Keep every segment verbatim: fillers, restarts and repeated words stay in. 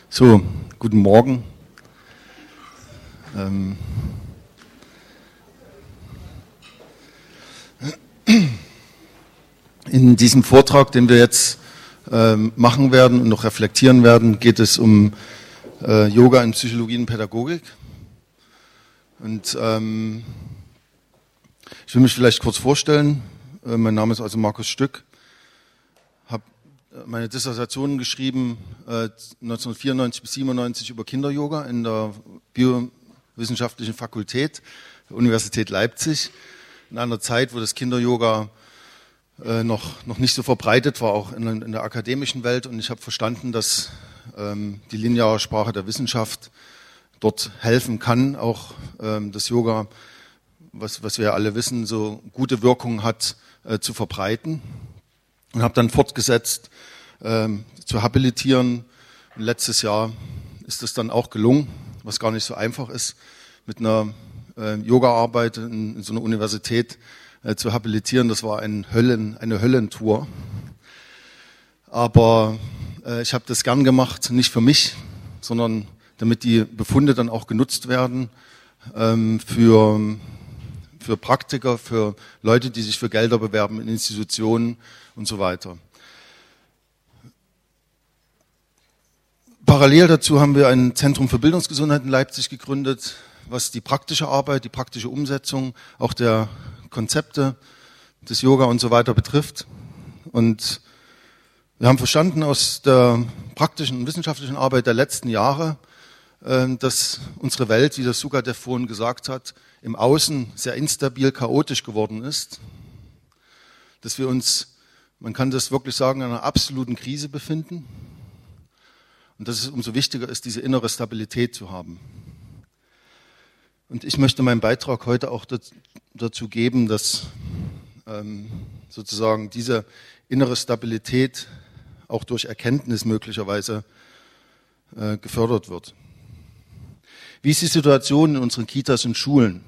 So, guten Morgen. Ähm In diesem Vortrag, den wir jetzt ähm, machen werden und noch reflektieren werden, geht es um äh, Yoga in Psychologie und Pädagogik. Und ähm, ich will mich vielleicht kurz vorstellen. Äh, mein Name ist also Markus Stück. Habe meine Dissertation geschrieben äh, neunzehnhundertvierundneunzig bis siebenundneunzig über Kinder-Yoga in der Biowissenschaftlichen Fakultät der Universität Leipzig. In einer Zeit, wo das Kinder-Yoga äh, noch, noch nicht so verbreitet war, auch in, in der akademischen Welt. Und ich habe verstanden, dass ähm, die lineare Sprache der Wissenschaft dort helfen kann, auch ähm, das Yoga, was, was wir ja alle wissen, so gute Wirkung hat, äh, zu verbreiten. Und habe dann fortgesetzt, ähm, zu habilitieren. Und letztes Jahr ist das dann auch gelungen, was gar nicht so einfach ist, mit einer äh, Yoga-Arbeit in, in so einer Universität äh, zu habilitieren. Das war ein Höllen, eine Höllentour. Aber äh, ich habe das gern gemacht, nicht für mich, sondern damit die Befunde dann auch genutzt werden ähm, für, für Praktiker, für Leute, die sich für Gelder bewerben in Institutionen und so weiter. Parallel dazu haben wir ein Zentrum für Bildungsgesundheit in Leipzig gegründet, was die praktische Arbeit, die praktische Umsetzung auch der Konzepte des Yoga und so weiter betrifft. Und wir haben verstanden aus der praktischen und wissenschaftlichen Arbeit der letzten Jahre, dass unsere Welt, wie das Sukadev vorhin gesagt hat, im Außen sehr instabil, chaotisch geworden ist, dass wir uns, man kann das wirklich sagen, in einer absoluten Krise befinden und dass es umso wichtiger ist, diese innere Stabilität zu haben. Und ich möchte meinen Beitrag heute auch dazu geben, dass ähm, sozusagen diese innere Stabilität auch durch Erkenntnis möglicherweise äh, gefördert wird. Wie ist die Situation in unseren Kitas und Schulen?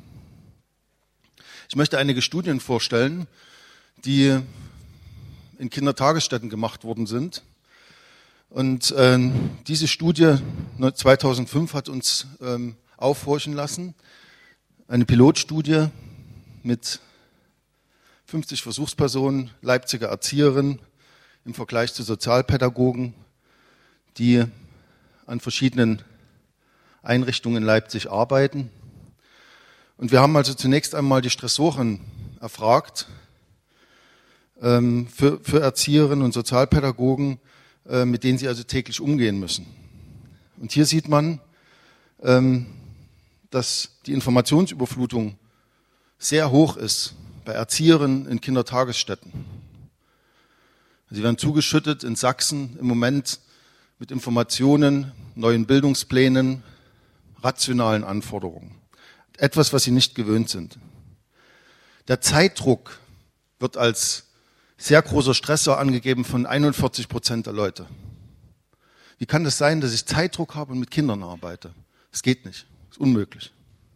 Ich möchte einige Studien vorstellen, die in Kindertagesstätten gemacht worden sind. Und äh, diese Studie zweitausendfünf hat uns ähm, aufhorchen lassen. Eine Pilotstudie mit fünfzig Versuchspersonen, Leipziger Erzieherinnen im Vergleich zu Sozialpädagogen, die an verschiedenen Einrichtungen in Leipzig arbeiten. Und wir haben also zunächst einmal die Stressoren erfragt ähm, für, für Erzieherinnen und Sozialpädagogen, äh, mit denen sie also täglich umgehen müssen. Und hier sieht man, ähm, dass die Informationsüberflutung sehr hoch ist bei Erzieherinnen in Kindertagesstätten. Sie werden zugeschüttet in Sachsen im Moment mit Informationen, neuen Bildungsplänen, rationalen Anforderungen. Etwas, was sie nicht gewöhnt sind. Der Zeitdruck wird als sehr großer Stressor angegeben von einundvierzig Prozent der Leute. Wie kann das sein, dass ich Zeitdruck habe und mit Kindern arbeite? Das geht nicht, das ist unmöglich.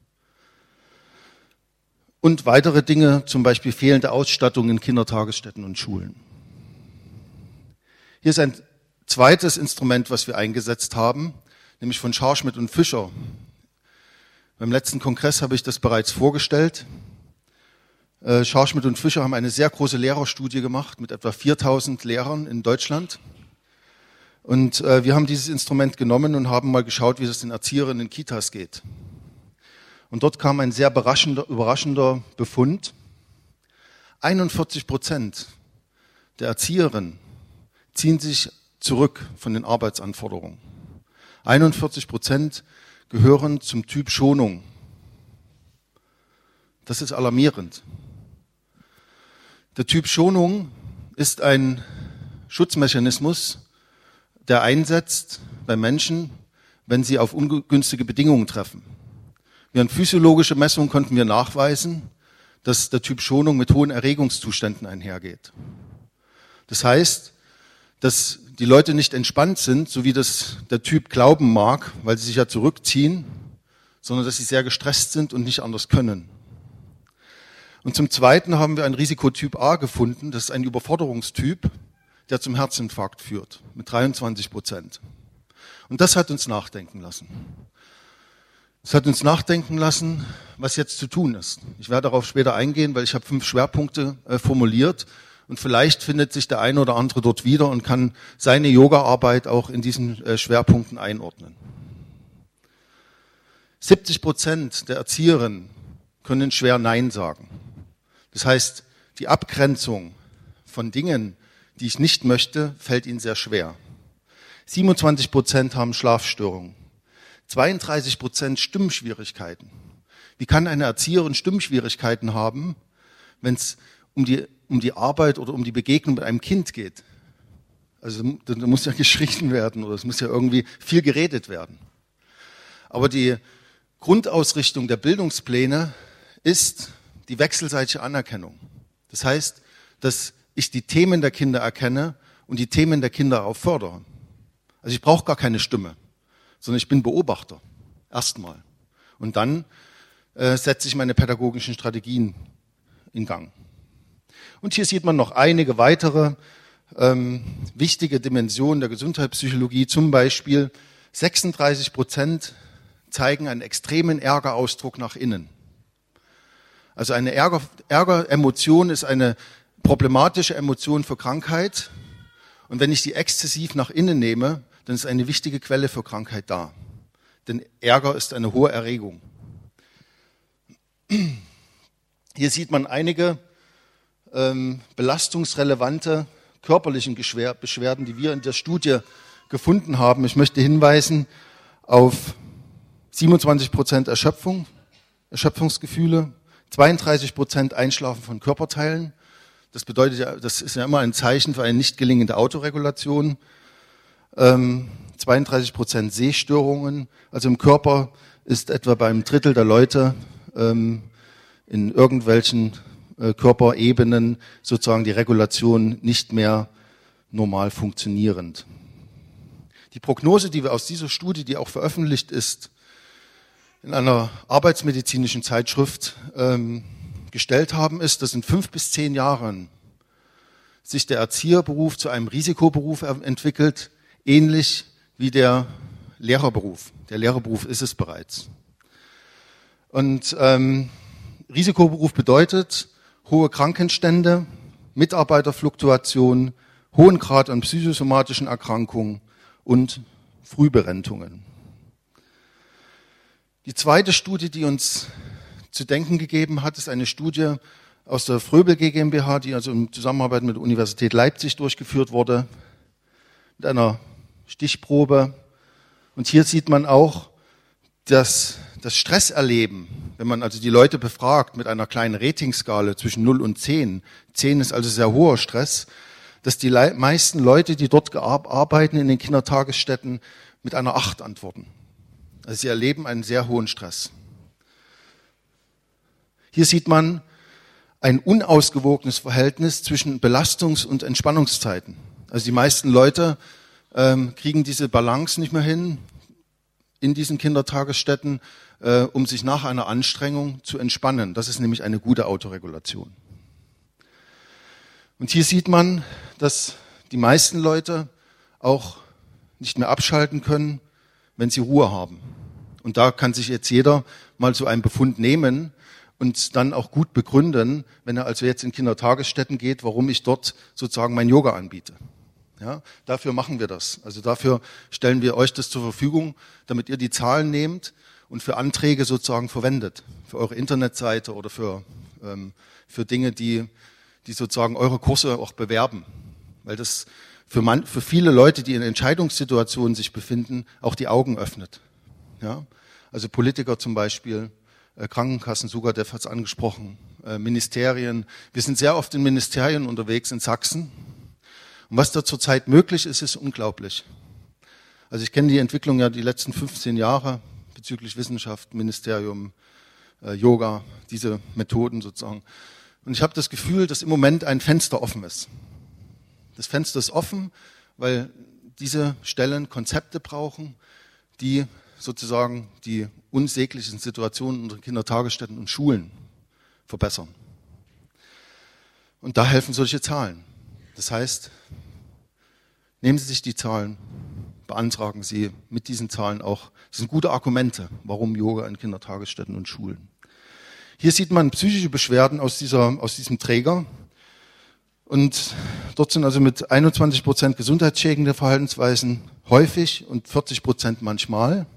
Und weitere Dinge, zum Beispiel fehlende Ausstattung in Kindertagesstätten und Schulen. Hier ist ein zweites Instrument, was wir eingesetzt haben, nämlich von Scharschmidt und Fischer. Beim letzten Kongress habe ich das bereits vorgestellt. Äh, Scharschmidt und Fischer haben eine sehr große Lehrerstudie gemacht mit etwa viertausend Lehrern in Deutschland. Und äh, wir haben dieses Instrument genommen und haben mal geschaut, wie es den Erzieherinnen in Kitas geht. Und dort kam ein sehr überraschender, überraschender Befund. einundvierzig Prozent der Erzieherinnen ziehen sich zurück von den Arbeitsanforderungen. einundvierzig Prozent gehören zum Typ Schonung. Das ist alarmierend. Der Typ Schonung ist ein Schutzmechanismus, der einsetzt bei Menschen, wenn sie auf ungünstige Bedingungen treffen. Während physiologische Messungen konnten wir nachweisen, dass der Typ Schonung mit hohen Erregungszuständen einhergeht. Das heißt, dass die Leute nicht entspannt sind, so wie das der Typ glauben mag, weil sie sich ja zurückziehen, sondern dass sie sehr gestresst sind und nicht anders können. Und zum Zweiten haben wir einen Risikotyp A gefunden, das ist ein Überforderungstyp, der zum Herzinfarkt führt, mit dreiundzwanzig Prozent. Und das hat uns nachdenken lassen. Es hat uns nachdenken lassen, was jetzt zu tun ist. Ich werde darauf später eingehen, weil ich habe fünf Schwerpunkte äh, formuliert und vielleicht findet sich der eine oder andere dort wieder und kann seine Yoga-Arbeit auch in diesen äh, Schwerpunkten einordnen. siebzig Prozent der Erzieherinnen können schwer Nein sagen. Das heißt, die Abgrenzung von Dingen, die ich nicht möchte, fällt ihnen sehr schwer. siebenundzwanzig Prozent haben Schlafstörungen. zweiunddreißig Prozent Stimmschwierigkeiten. Wie kann eine Erzieherin Stimmschwierigkeiten haben, wenn es um die, um die Arbeit oder um die Begegnung mit einem Kind geht? Also da muss ja geschrien werden oder es muss ja irgendwie viel geredet werden. Aber die Grundausrichtung der Bildungspläne ist die wechselseitige Anerkennung. Das heißt, dass ich die Themen der Kinder erkenne und die Themen der Kinder auch fördere. Also ich brauche gar keine Stimme, sondern ich bin Beobachter, erstmal. Und dann äh, setze ich meine pädagogischen Strategien in Gang. Und hier sieht man noch einige weitere ähm, wichtige Dimensionen der Gesundheitspsychologie. Zum Beispiel sechsunddreißig Prozent zeigen einen extremen Ärgerausdruck nach innen. Also eine Ärger, Ärgeremotion ist eine problematische Emotion für Krankheit. Und wenn ich sie exzessiv nach innen nehme, dann ist eine wichtige Quelle für Krankheit da. Denn Ärger ist eine hohe Erregung. Hier sieht man einige ähm, belastungsrelevante körperlichen Beschwerden, die wir in der Studie gefunden haben. Ich möchte hinweisen auf siebenundzwanzig Prozent Erschöpfung, Erschöpfungsgefühle, zweiunddreißig Prozent Einschlafen von Körperteilen. Das bedeutet ja, das ist ja immer ein Zeichen für eine nicht gelingende Autoregulation. Ähm, zweiunddreißig Prozent Sehstörungen. Also im Körper ist etwa beim Drittel der Leute ähm, in irgendwelchen äh, Körperebenen sozusagen die Regulation nicht mehr normal funktionierend. Die Prognose, die wir aus dieser Studie, die auch veröffentlicht ist, in einer arbeitsmedizinischen Zeitschrift ähm, gestellt haben, ist, dass in fünf bis zehn Jahren sich der Erzieherberuf zu einem Risikoberuf entwickelt, ähnlich wie der Lehrerberuf. Der Lehrerberuf ist es bereits. Und ähm, Risikoberuf bedeutet hohe Krankenstände, Mitarbeiterfluktuation, hohen Grad an psychosomatischen Erkrankungen und Frühberentungen. Die zweite Studie, die uns zu denken gegeben hat, ist eine Studie aus der Fröbel GmbH, die also in Zusammenarbeit mit der Universität Leipzig durchgeführt wurde, mit einer Stichprobe. Und hier sieht man auch, dass das Stresserleben, wenn man also die Leute befragt mit einer kleinen Ratingskala zwischen null und zehn, zehn ist also sehr hoher Stress, dass die meisten Leute, die dort arbeiten in den Kindertagesstätten, mit einer acht antworten. Also sie erleben einen sehr hohen Stress. Hier sieht man ein unausgewogenes Verhältnis zwischen Belastungs- und Entspannungszeiten. Also die meisten Leute ähm, kriegen diese Balance nicht mehr hin in diesen Kindertagesstätten, äh, um sich nach einer Anstrengung zu entspannen. Das ist nämlich eine gute Autoregulation. Und hier sieht man, dass die meisten Leute auch nicht mehr abschalten können, wenn sie Ruhe haben. Und da kann sich jetzt jeder mal so einen Befund nehmen und dann auch gut begründen, wenn er also jetzt in Kindertagesstätten geht, warum ich dort sozusagen mein Yoga anbiete. Ja, dafür machen wir das. Also dafür stellen wir euch das zur Verfügung, damit ihr die Zahlen nehmt und für Anträge sozusagen verwendet, für eure Internetseite oder für, ähm, für Dinge, die, die sozusagen eure Kurse auch bewerben. Weil das für, man, für viele Leute, die in Entscheidungssituationen sich befinden, auch die Augen öffnet. Ja, also Politiker zum Beispiel, äh, Krankenkassen, sogar der hat es angesprochen, äh, Ministerien. Wir sind sehr oft in Ministerien unterwegs in Sachsen. Und was da zurzeit möglich ist, ist unglaublich. Also ich kenne die Entwicklung ja die letzten fünfzehn Jahre bezüglich Wissenschaft, Ministerium, äh, Yoga, diese Methoden sozusagen. Und ich habe das Gefühl, dass im Moment ein Fenster offen ist. Das Fenster ist offen, weil diese Stellen Konzepte brauchen, die sozusagen die unsäglichen Situationen unserer Kindertagesstätten und Schulen verbessern. Und da helfen solche Zahlen. Das heißt, nehmen Sie sich die Zahlen beantragen Sie mit diesen Zahlen auch, das sind gute Argumente, warum Yoga in Kindertagesstätten und Schulen. Hier sieht man psychische Beschwerden aus, dieser, aus diesem Träger. Und dort sind also mit einundzwanzig Prozent gesundheitsschädigende Verhaltensweisen häufig und vierzig Prozent manchmal.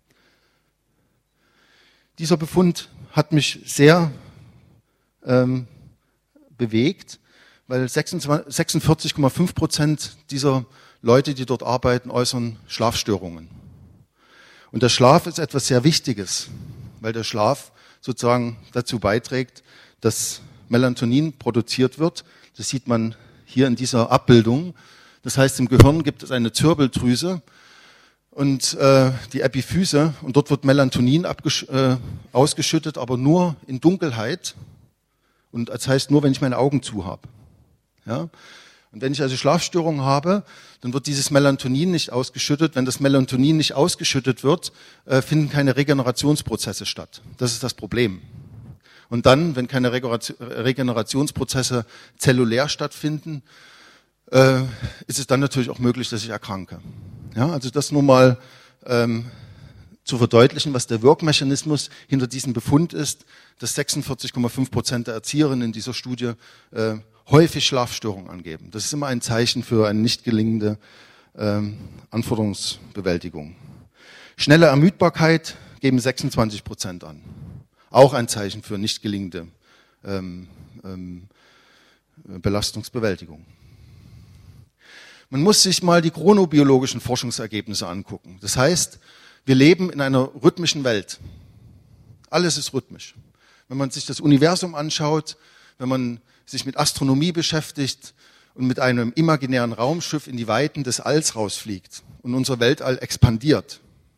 Dieser Befund hat mich sehr ähm, bewegt, weil sechsundvierzig Komma fünf Prozent dieser Leute, die dort arbeiten, äußern Schlafstörungen. Und der Schlaf ist etwas sehr Wichtiges, weil der Schlaf sozusagen dazu beiträgt, dass Melatonin produziert wird. Das sieht man hier in dieser Abbildung. Das heißt, im Gehirn gibt es eine Zirbeldrüse und äh, die Epiphyse, und dort wird Melatonin abgesch- äh, ausgeschüttet, aber nur in Dunkelheit. Und das heißt nur, wenn ich meine Augen zu habe. Ja? Und wenn ich also Schlafstörungen habe, dann wird dieses Melatonin nicht ausgeschüttet. Wenn das Melatonin nicht ausgeschüttet wird, äh, finden keine Regenerationsprozesse statt. Das ist das Problem. Und dann, wenn keine Regenerationsprozesse zellulär stattfinden, äh, ist es dann natürlich auch möglich, dass ich erkranke. Ja, also das nur mal ähm, zu verdeutlichen, was der Wirkmechanismus hinter diesem Befund ist, dass sechsundvierzig Komma fünf Prozent der Erzieherinnen in dieser Studie äh, häufig Schlafstörungen angeben. Das ist immer ein Zeichen für eine nicht gelingende ähm, Anforderungsbewältigung. Schnelle Ermüdbarkeit geben sechsundzwanzig Prozent an. Auch ein Zeichen für nicht gelingende ähm, ähm, Belastungsbewältigung. Man muss sich mal die chronobiologischen Forschungsergebnisse angucken. Das heißt, wir leben in einer rhythmischen Welt. Alles ist rhythmisch. Wenn man sich das Universum anschaut, wenn man sich mit Astronomie beschäftigt und mit einem imaginären Raumschiff in die Weiten des Alls rausfliegt und unser Weltall expandiert,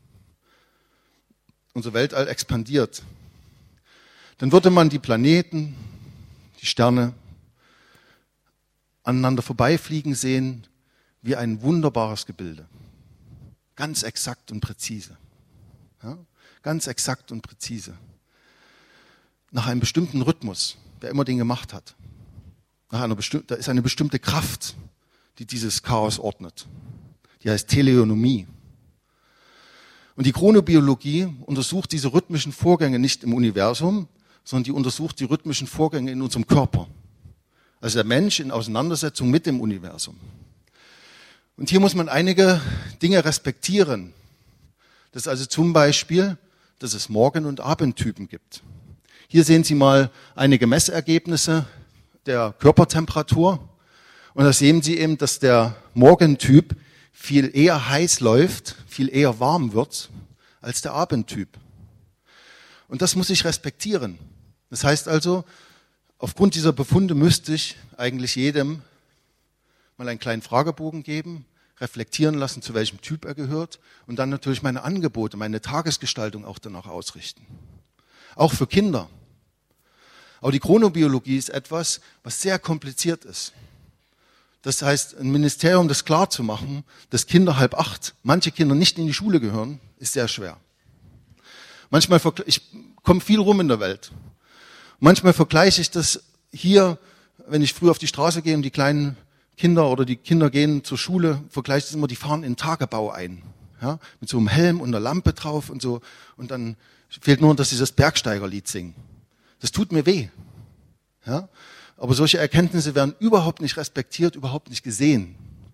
unser Weltall expandiert, dann würde man die Planeten, die Sterne aneinander vorbeifliegen sehen wie ein wunderbares Gebilde. Ganz exakt und präzise. Ja? Ganz exakt und präzise. Nach einem bestimmten Rhythmus, der immer den gemacht hat. Nach einer bestimmten, da ist eine bestimmte Kraft, die dieses Chaos ordnet. Die heißt Teleonomie. Und die Chronobiologie untersucht diese rhythmischen Vorgänge nicht im Universum, sondern die untersucht die rhythmischen Vorgänge in unserem Körper. Also der Mensch in Auseinandersetzung mit dem Universum. Und hier muss man einige Dinge respektieren. Das ist also zum Beispiel, dass es Morgen- und Abendtypen gibt. Hier sehen Sie mal einige Messergebnisse der Körpertemperatur. Und da sehen Sie eben, dass der Morgentyp viel eher heiß läuft, viel eher warm wird, als der Abendtyp. Und das muss ich respektieren. Das heißt also, aufgrund dieser Befunde müsste ich eigentlich jedem mal einen kleinen Fragebogen geben, reflektieren lassen, zu welchem Typ er gehört und dann natürlich meine Angebote, meine Tagesgestaltung auch danach ausrichten. Auch für Kinder. Aber die Chronobiologie ist etwas, was sehr kompliziert ist. Das heißt, ein Ministerium das klar zu machen, dass Kinder halb acht, manche Kinder nicht in die Schule gehören, ist sehr schwer. Manchmal, ich komme viel rum in der Welt. Manchmal vergleiche ich das hier, wenn ich früh auf die Straße gehe und die kleinen Kinder oder die Kinder gehen zur Schule, vergleiche ich das immer, die fahren in den Tagebau ein. Ja, mit so einem Helm und einer Lampe drauf und so. Und dann fehlt nur, dass sie das Bergsteigerlied singen. Das tut mir weh. Ja, aber solche Erkenntnisse werden überhaupt nicht respektiert, überhaupt nicht gesehen.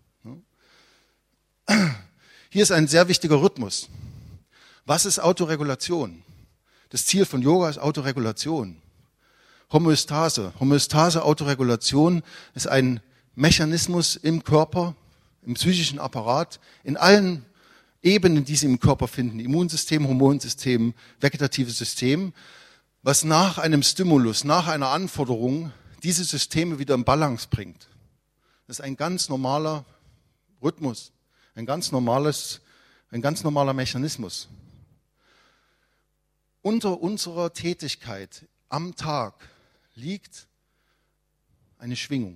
Hier ist ein sehr wichtiger Rhythmus. Was ist Autoregulation? Das Ziel von Yoga ist Autoregulation. Homöostase. Homöostase, Autoregulation ist ein Mechanismus im Körper, im psychischen Apparat, in allen Ebenen, die Sie im Körper finden, Immunsystem, Hormonsystem, vegetatives System, was nach einem Stimulus, nach einer Anforderung diese Systeme wieder in Balance bringt. Das ist ein ganz normaler Rhythmus, ein ganz normales, ein ganz normaler Mechanismus. Unter unserer Tätigkeit am Tag liegt eine Schwingung.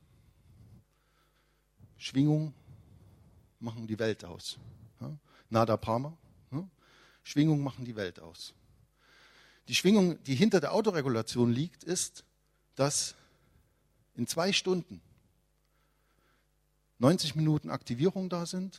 Schwingung machen die Welt aus. Ja? Nada Prama. Ja? Schwingungen machen die Welt aus. Die Schwingung, die hinter der Autoregulation liegt, ist, dass in zwei Stunden neunzig Minuten Aktivierung da sind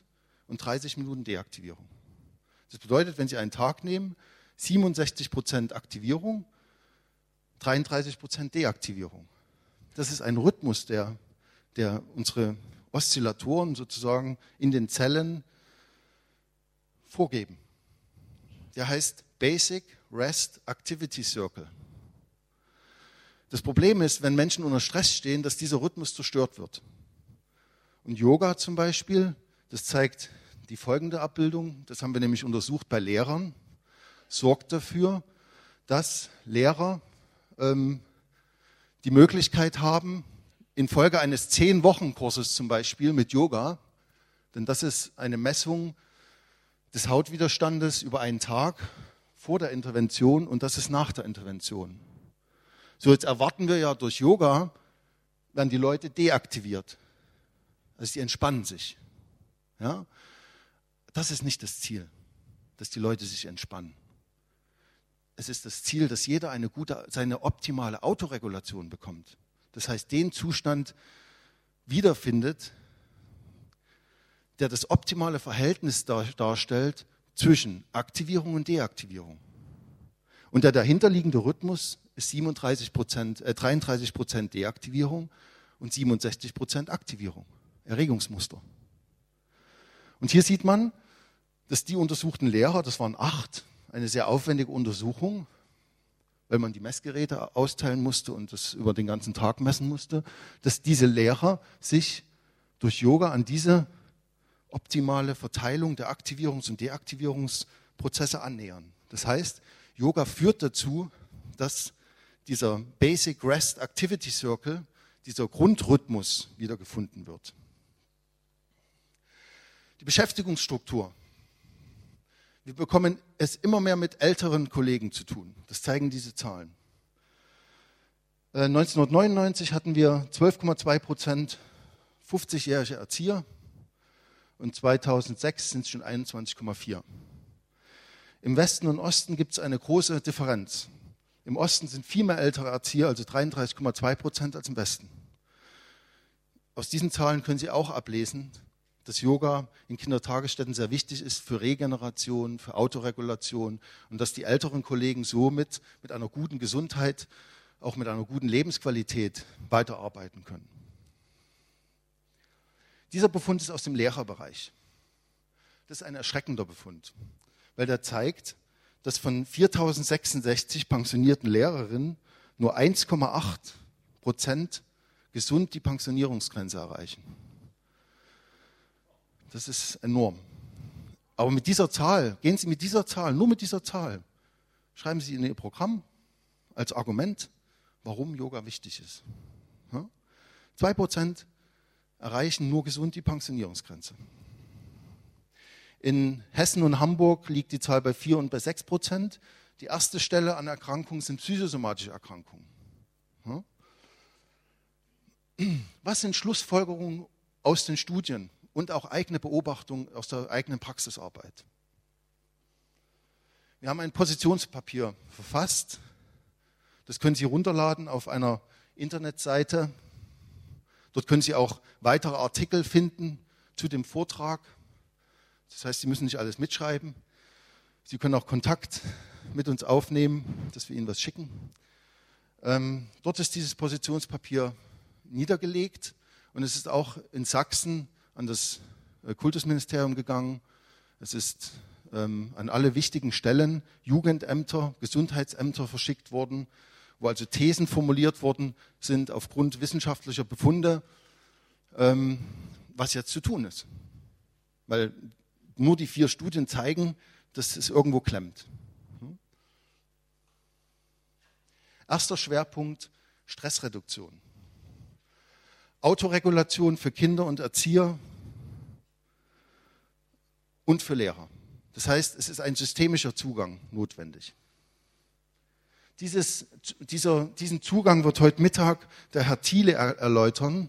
und dreißig Minuten Deaktivierung. Das bedeutet, wenn Sie einen Tag nehmen, siebenundsechzig Prozent Aktivierung, dreiunddreißig Prozent Deaktivierung. Das ist ein Rhythmus, der, der unsere Oszillatoren sozusagen in den Zellen vorgeben. Der heißt Basic Rest Activity Circle. Das Problem ist, wenn Menschen unter Stress stehen, dass dieser Rhythmus zerstört wird. Und Yoga zum Beispiel, das zeigt die folgende Abbildung, das haben wir nämlich untersucht bei Lehrern, sorgt dafür, dass Lehrer ähm, die Möglichkeit haben, infolge eines zehn-Wochen-Kurses zum Beispiel mit Yoga, denn das ist eine Messung des Hautwiderstandes über einen Tag vor der Intervention und das ist nach der Intervention. So, jetzt erwarten wir ja durch Yoga, werden die Leute deaktiviert. Also die entspannen sich. Ja? Das ist nicht das Ziel, dass die Leute sich entspannen. Es ist das Ziel, dass jeder eine gute, seine optimale Autoregulation bekommt. Das heißt, den Zustand wiederfindet, der das optimale Verhältnis darstellt zwischen Aktivierung und Deaktivierung. Und der dahinterliegende Rhythmus ist siebenunddreißig Prozent, äh, dreiunddreißig Prozent Deaktivierung und siebenundsechzig Prozent Aktivierung, Erregungsmuster. Und hier sieht man, dass die untersuchten Lehrer, das waren acht, eine sehr aufwendige Untersuchung, weil man die Messgeräte austeilen musste und das über den ganzen Tag messen musste, dass diese Lehrer sich durch Yoga an diese optimale Verteilung der Aktivierungs- und Deaktivierungsprozesse annähern. Das heißt, Yoga führt dazu, dass dieser Basic Rest Activity Circle, dieser Grundrhythmus wiedergefunden wird. Die Beschäftigungsstruktur. Wir bekommen es immer mehr mit älteren Kollegen zu tun. Das zeigen diese Zahlen. neunzehnhundertneunundneunzig hatten wir zwölf Komma zwei Prozent fünfzigjährige Erzieher und zweitausendsechs sind es schon einundzwanzig Komma vier. Im Westen und Osten gibt es eine große Differenz. Im Osten sind viel mehr ältere Erzieher, also dreiunddreißig Komma zwei Prozent als im Westen. Aus diesen Zahlen können Sie auch ablesen, dass Yoga in Kindertagesstätten sehr wichtig ist für Regeneration, für Autoregulation und dass die älteren Kollegen somit mit einer guten Gesundheit, auch mit einer guten Lebensqualität weiterarbeiten können. Dieser Befund ist aus dem Lehrerbereich. Das ist ein erschreckender Befund, weil der zeigt, dass von viertausendsechsundsechzig pensionierten Lehrerinnen nur eins Komma acht Prozent gesund die Pensionierungsgrenze erreichen. Das ist enorm. Aber mit dieser Zahl, gehen Sie mit dieser Zahl, nur mit dieser Zahl, schreiben Sie in Ihr Programm als Argument, warum Yoga wichtig ist. Zwei Prozent erreichen nur gesund die Pensionierungsgrenze. In Hessen und Hamburg liegt die Zahl bei vier und bei sechs Prozent. Die erste Stelle an Erkrankungen sind psychosomatische Erkrankungen. Was sind Schlussfolgerungen aus den Studien und auch eigene Beobachtungen aus der eigenen Praxisarbeit? Wir haben ein Positionspapier verfasst. Das können Sie runterladen auf einer Internetseite. Dort können Sie auch weitere Artikel finden zu dem Vortrag. Das heißt, Sie müssen nicht alles mitschreiben. Sie können auch Kontakt mit uns aufnehmen, dass wir Ihnen was schicken. Ähm, dort ist dieses Positionspapier niedergelegt und es ist auch in Sachsen an das Kultusministerium gegangen. Es ist ähm, an alle wichtigen Stellen, Jugendämter, Gesundheitsämter verschickt worden, wo also Thesen formuliert worden sind aufgrund wissenschaftlicher Befunde, ähm, was jetzt zu tun ist. Weil nur die vier Studien zeigen, dass es irgendwo klemmt. Erster Schwerpunkt, Stressreduktion. Autoregulation für Kinder und Erzieher und für Lehrer. Das heißt, es ist ein systemischer Zugang notwendig. Dieses, dieser, diesen Zugang wird heute Mittag der Herr Thiele er, erläutern,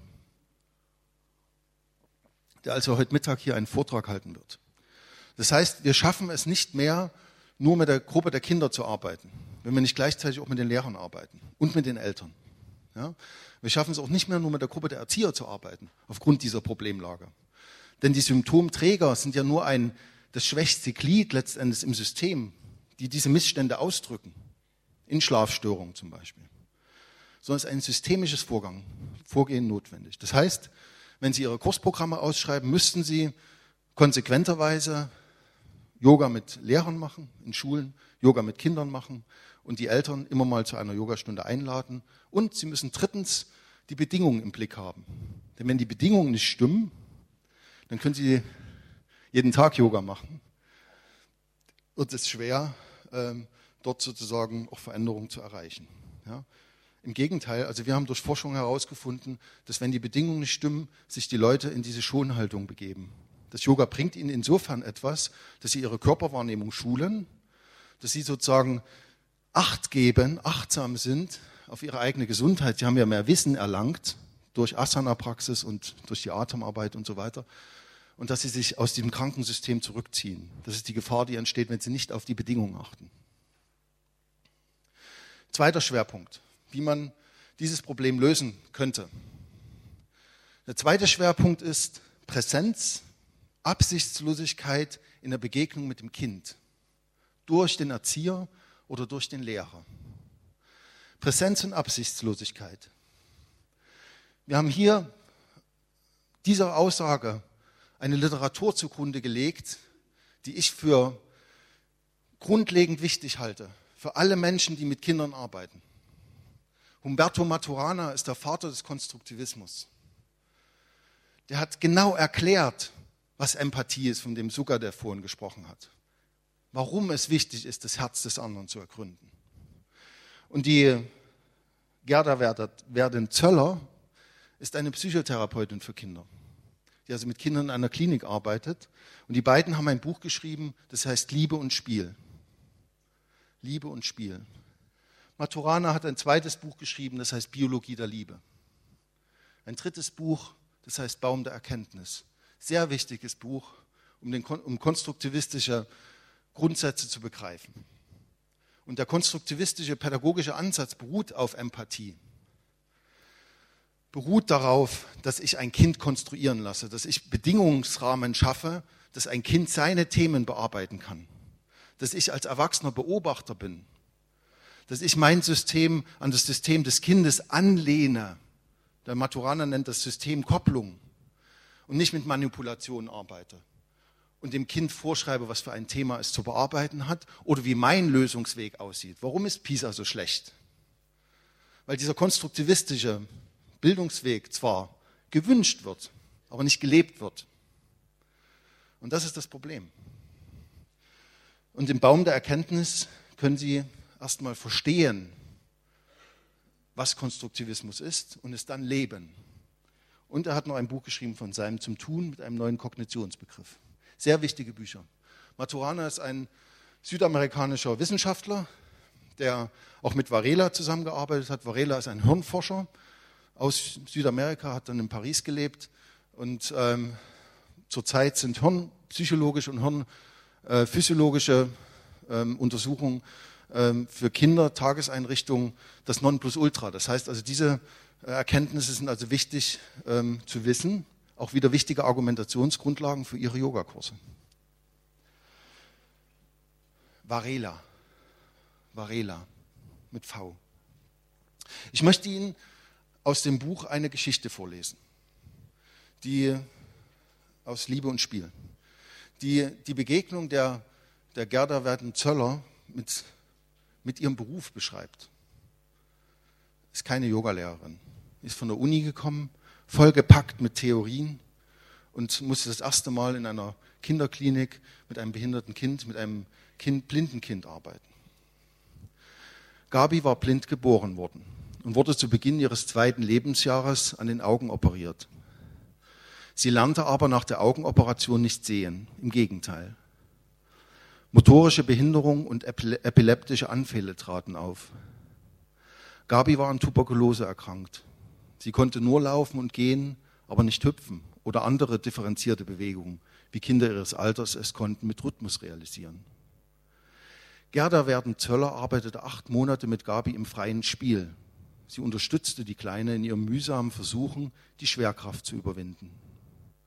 der also heute Mittag hier einen Vortrag halten wird. Das heißt, wir schaffen es nicht mehr, nur mit der Gruppe der Kinder zu arbeiten, wenn wir nicht gleichzeitig auch mit den Lehrern arbeiten und mit den Eltern. Ja? Wir schaffen es auch nicht mehr, nur mit der Gruppe der Erzieher zu arbeiten, aufgrund dieser Problemlage. Denn die Symptomträger sind ja nur ein, das schwächste Glied letztendlich im System, die diese Missstände ausdrücken. In Schlafstörungen zum Beispiel. Sondern es ist ein systemisches Vorgang, Vorgehen notwendig. Das heißt, wenn Sie Ihre Kursprogramme ausschreiben, müssten Sie konsequenterweise Yoga mit Lehrern machen, in Schulen, Yoga mit Kindern machen und die Eltern immer mal zu einer Yogastunde einladen. Und Sie müssen drittens die Bedingungen im Blick haben. Denn wenn die Bedingungen nicht stimmen, dann können Sie jeden Tag Yoga machen. Wird es schwer, ähm, dort sozusagen auch Veränderungen zu erreichen. Ja? Im Gegenteil, also wir haben durch Forschung herausgefunden, dass wenn die Bedingungen nicht stimmen, sich die Leute in diese Schonhaltung begeben. Das Yoga bringt ihnen insofern etwas, dass sie ihre Körperwahrnehmung schulen, dass sie sozusagen Acht geben, achtsam sind auf ihre eigene Gesundheit. Sie haben ja mehr Wissen erlangt durch Asana-Praxis und durch die Atemarbeit und so weiter. Und dass sie sich aus diesem Krankensystem zurückziehen. Das ist die Gefahr, die entsteht, wenn sie nicht auf die Bedingungen achten. Zweiter Schwerpunkt, wie man dieses Problem lösen könnte. Der zweite Schwerpunkt ist Präsenz, Absichtslosigkeit in der Begegnung mit dem Kind. Durch den Erzieher oder durch den Lehrer. Präsenz und Absichtslosigkeit. Wir haben hier dieser Aussage eine Literatur zugrunde gelegt, die ich für grundlegend wichtig halte, für alle Menschen, die mit Kindern arbeiten. Humberto Maturana ist der Vater des Konstruktivismus. Der hat genau erklärt, was Empathie ist, von dem Zucker, der vorhin gesprochen hat. Warum es wichtig ist, das Herz des anderen zu ergründen. Und die Gerda Werden-Zöller ist eine Psychotherapeutin für Kinder, die also mit Kindern in einer Klinik arbeitet. Und die beiden haben ein Buch geschrieben, das heißt Liebe und Spiel. Liebe und Spiel. Maturana hat ein zweites Buch geschrieben, das heißt Biologie der Liebe. Ein drittes Buch, das heißt Baum der Erkenntnis. Sehr wichtiges Buch, um, den, um konstruktivistische Grundsätze zu begreifen. Und der konstruktivistische pädagogische Ansatz beruht auf Empathie. Beruht darauf, dass ich ein Kind konstruieren lasse, dass ich Bedingungsrahmen schaffe, dass ein Kind seine Themen bearbeiten kann. Dass ich als erwachsener Beobachter bin. Dass ich mein System an das System des Kindes anlehne. Der Maturana nennt das System Kopplung. Und nicht mit Manipulation arbeite. Und dem Kind vorschreibe, was für ein Thema es zu bearbeiten hat oder wie mein Lösungsweg aussieht. Warum ist PISA so schlecht? Weil dieser konstruktivistische Bildungsweg zwar gewünscht wird, aber nicht gelebt wird. Und das ist das Problem. Und im Baum der Erkenntnis können Sie erstmal verstehen, was Konstruktivismus ist und es dann leben. Und er hat noch ein Buch geschrieben von seinem zum Tun mit einem neuen Kognitionsbegriff. Sehr wichtige Bücher. Maturana ist ein südamerikanischer Wissenschaftler, der auch mit Varela zusammengearbeitet hat. Varela ist ein Hirnforscher aus Südamerika, hat dann in Paris gelebt. Und ähm, zurzeit sind hirnpsychologische und hirnphysiologische ähm, Untersuchungen ähm, für Kinder, Tageseinrichtungen, das Nonplusultra. Das heißt also, diese Erkenntnisse sind also wichtig ähm, zu wissen, auch wieder wichtige Argumentationsgrundlagen für Ihre Yogakurse. Varela, Varela mit V. Ich möchte Ihnen aus dem Buch eine Geschichte vorlesen, die aus Liebe und Spiel, die die Begegnung der, der Gerda Werden-Zöller mit, mit ihrem Beruf beschreibt. Ist keine Yogalehrerin. Ist von der Uni gekommen, vollgepackt mit Theorien und musste das erste Mal in einer Kinderklinik mit einem behinderten Kind, mit einem kind, blinden Kind arbeiten. Gabi war blind geboren worden und wurde zu Beginn ihres zweiten Lebensjahres an den Augen operiert. Sie lernte aber nach der Augenoperation nicht sehen, im Gegenteil. Motorische Behinderung und epileptische Anfälle traten auf. Gabi war an Tuberkulose erkrankt. Sie konnte nur laufen und gehen, aber nicht hüpfen oder andere differenzierte Bewegungen, wie Kinder ihres Alters es konnten, mit Rhythmus realisieren. Gerda Werden-Zöller arbeitete acht Monate mit Gabi im freien Spiel. Sie unterstützte die Kleine in ihren mühsamen Versuchen, die Schwerkraft zu überwinden.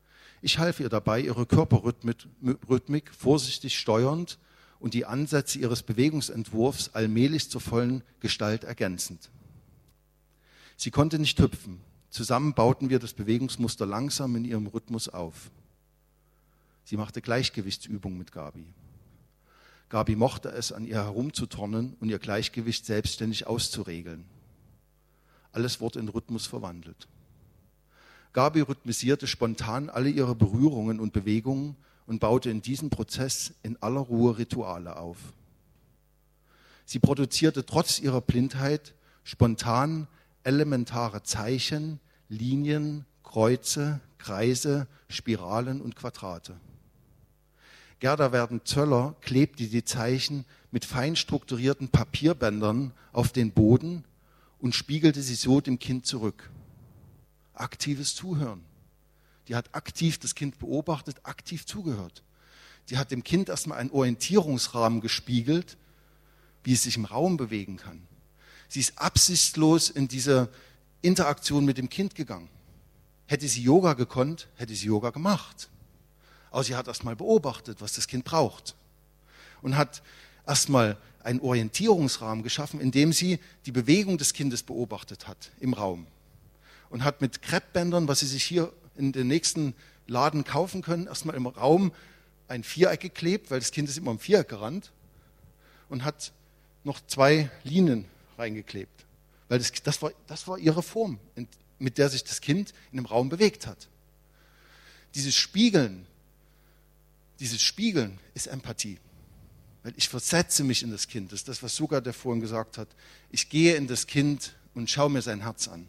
Ich half ihr dabei, ihre Körperrhythmik vorsichtig steuernd und die Ansätze ihres Bewegungsentwurfs allmählich zur vollen Gestalt ergänzend. Sie konnte nicht hüpfen. Zusammen bauten wir das Bewegungsmuster langsam in ihrem Rhythmus auf. Sie machte Gleichgewichtsübungen mit Gabi. Gabi mochte es, an ihr herumzuturnen und ihr Gleichgewicht selbstständig auszuregeln. Alles wurde in Rhythmus verwandelt. Gabi rhythmisierte spontan alle ihre Berührungen und Bewegungen und baute in diesem Prozess in aller Ruhe Rituale auf. Sie produzierte trotz ihrer Blindheit spontan elementare Zeichen, Linien, Kreuze, Kreise, Spiralen und Quadrate. Gerda Werden-Zöller klebte die Zeichen mit fein strukturierten Papierbändern auf den Boden und spiegelte sie so dem Kind zurück. Aktives Zuhören. Die hat aktiv das Kind beobachtet, aktiv zugehört. Die hat dem Kind erstmal einen Orientierungsrahmen gespiegelt, wie es sich im Raum bewegen kann. Sie ist absichtslos in diese Interaktion mit dem Kind gegangen. Hätte sie Yoga gekonnt, hätte sie Yoga gemacht. Aber sie hat erstmal beobachtet, was das Kind braucht. Und hat erstmal einen Orientierungsrahmen geschaffen, in dem sie die Bewegung des Kindes beobachtet hat im Raum. Und hat mit Kreppbändern, was Sie sich hier in den nächsten Laden kaufen können, erstmal im Raum ein Viereck geklebt, weil das Kind ist immer im Viereck gerannt, und hat noch zwei Linien reingeklebt. Weil das, das, war, das war ihre Form, mit der sich das Kind in dem Raum bewegt hat. Dieses Spiegeln, dieses Spiegeln ist Empathie. Weil ich versetze mich in das Kind. Das ist das, was Suga der vorhin gesagt hat. Ich gehe in das Kind und schaue mir sein Herz an.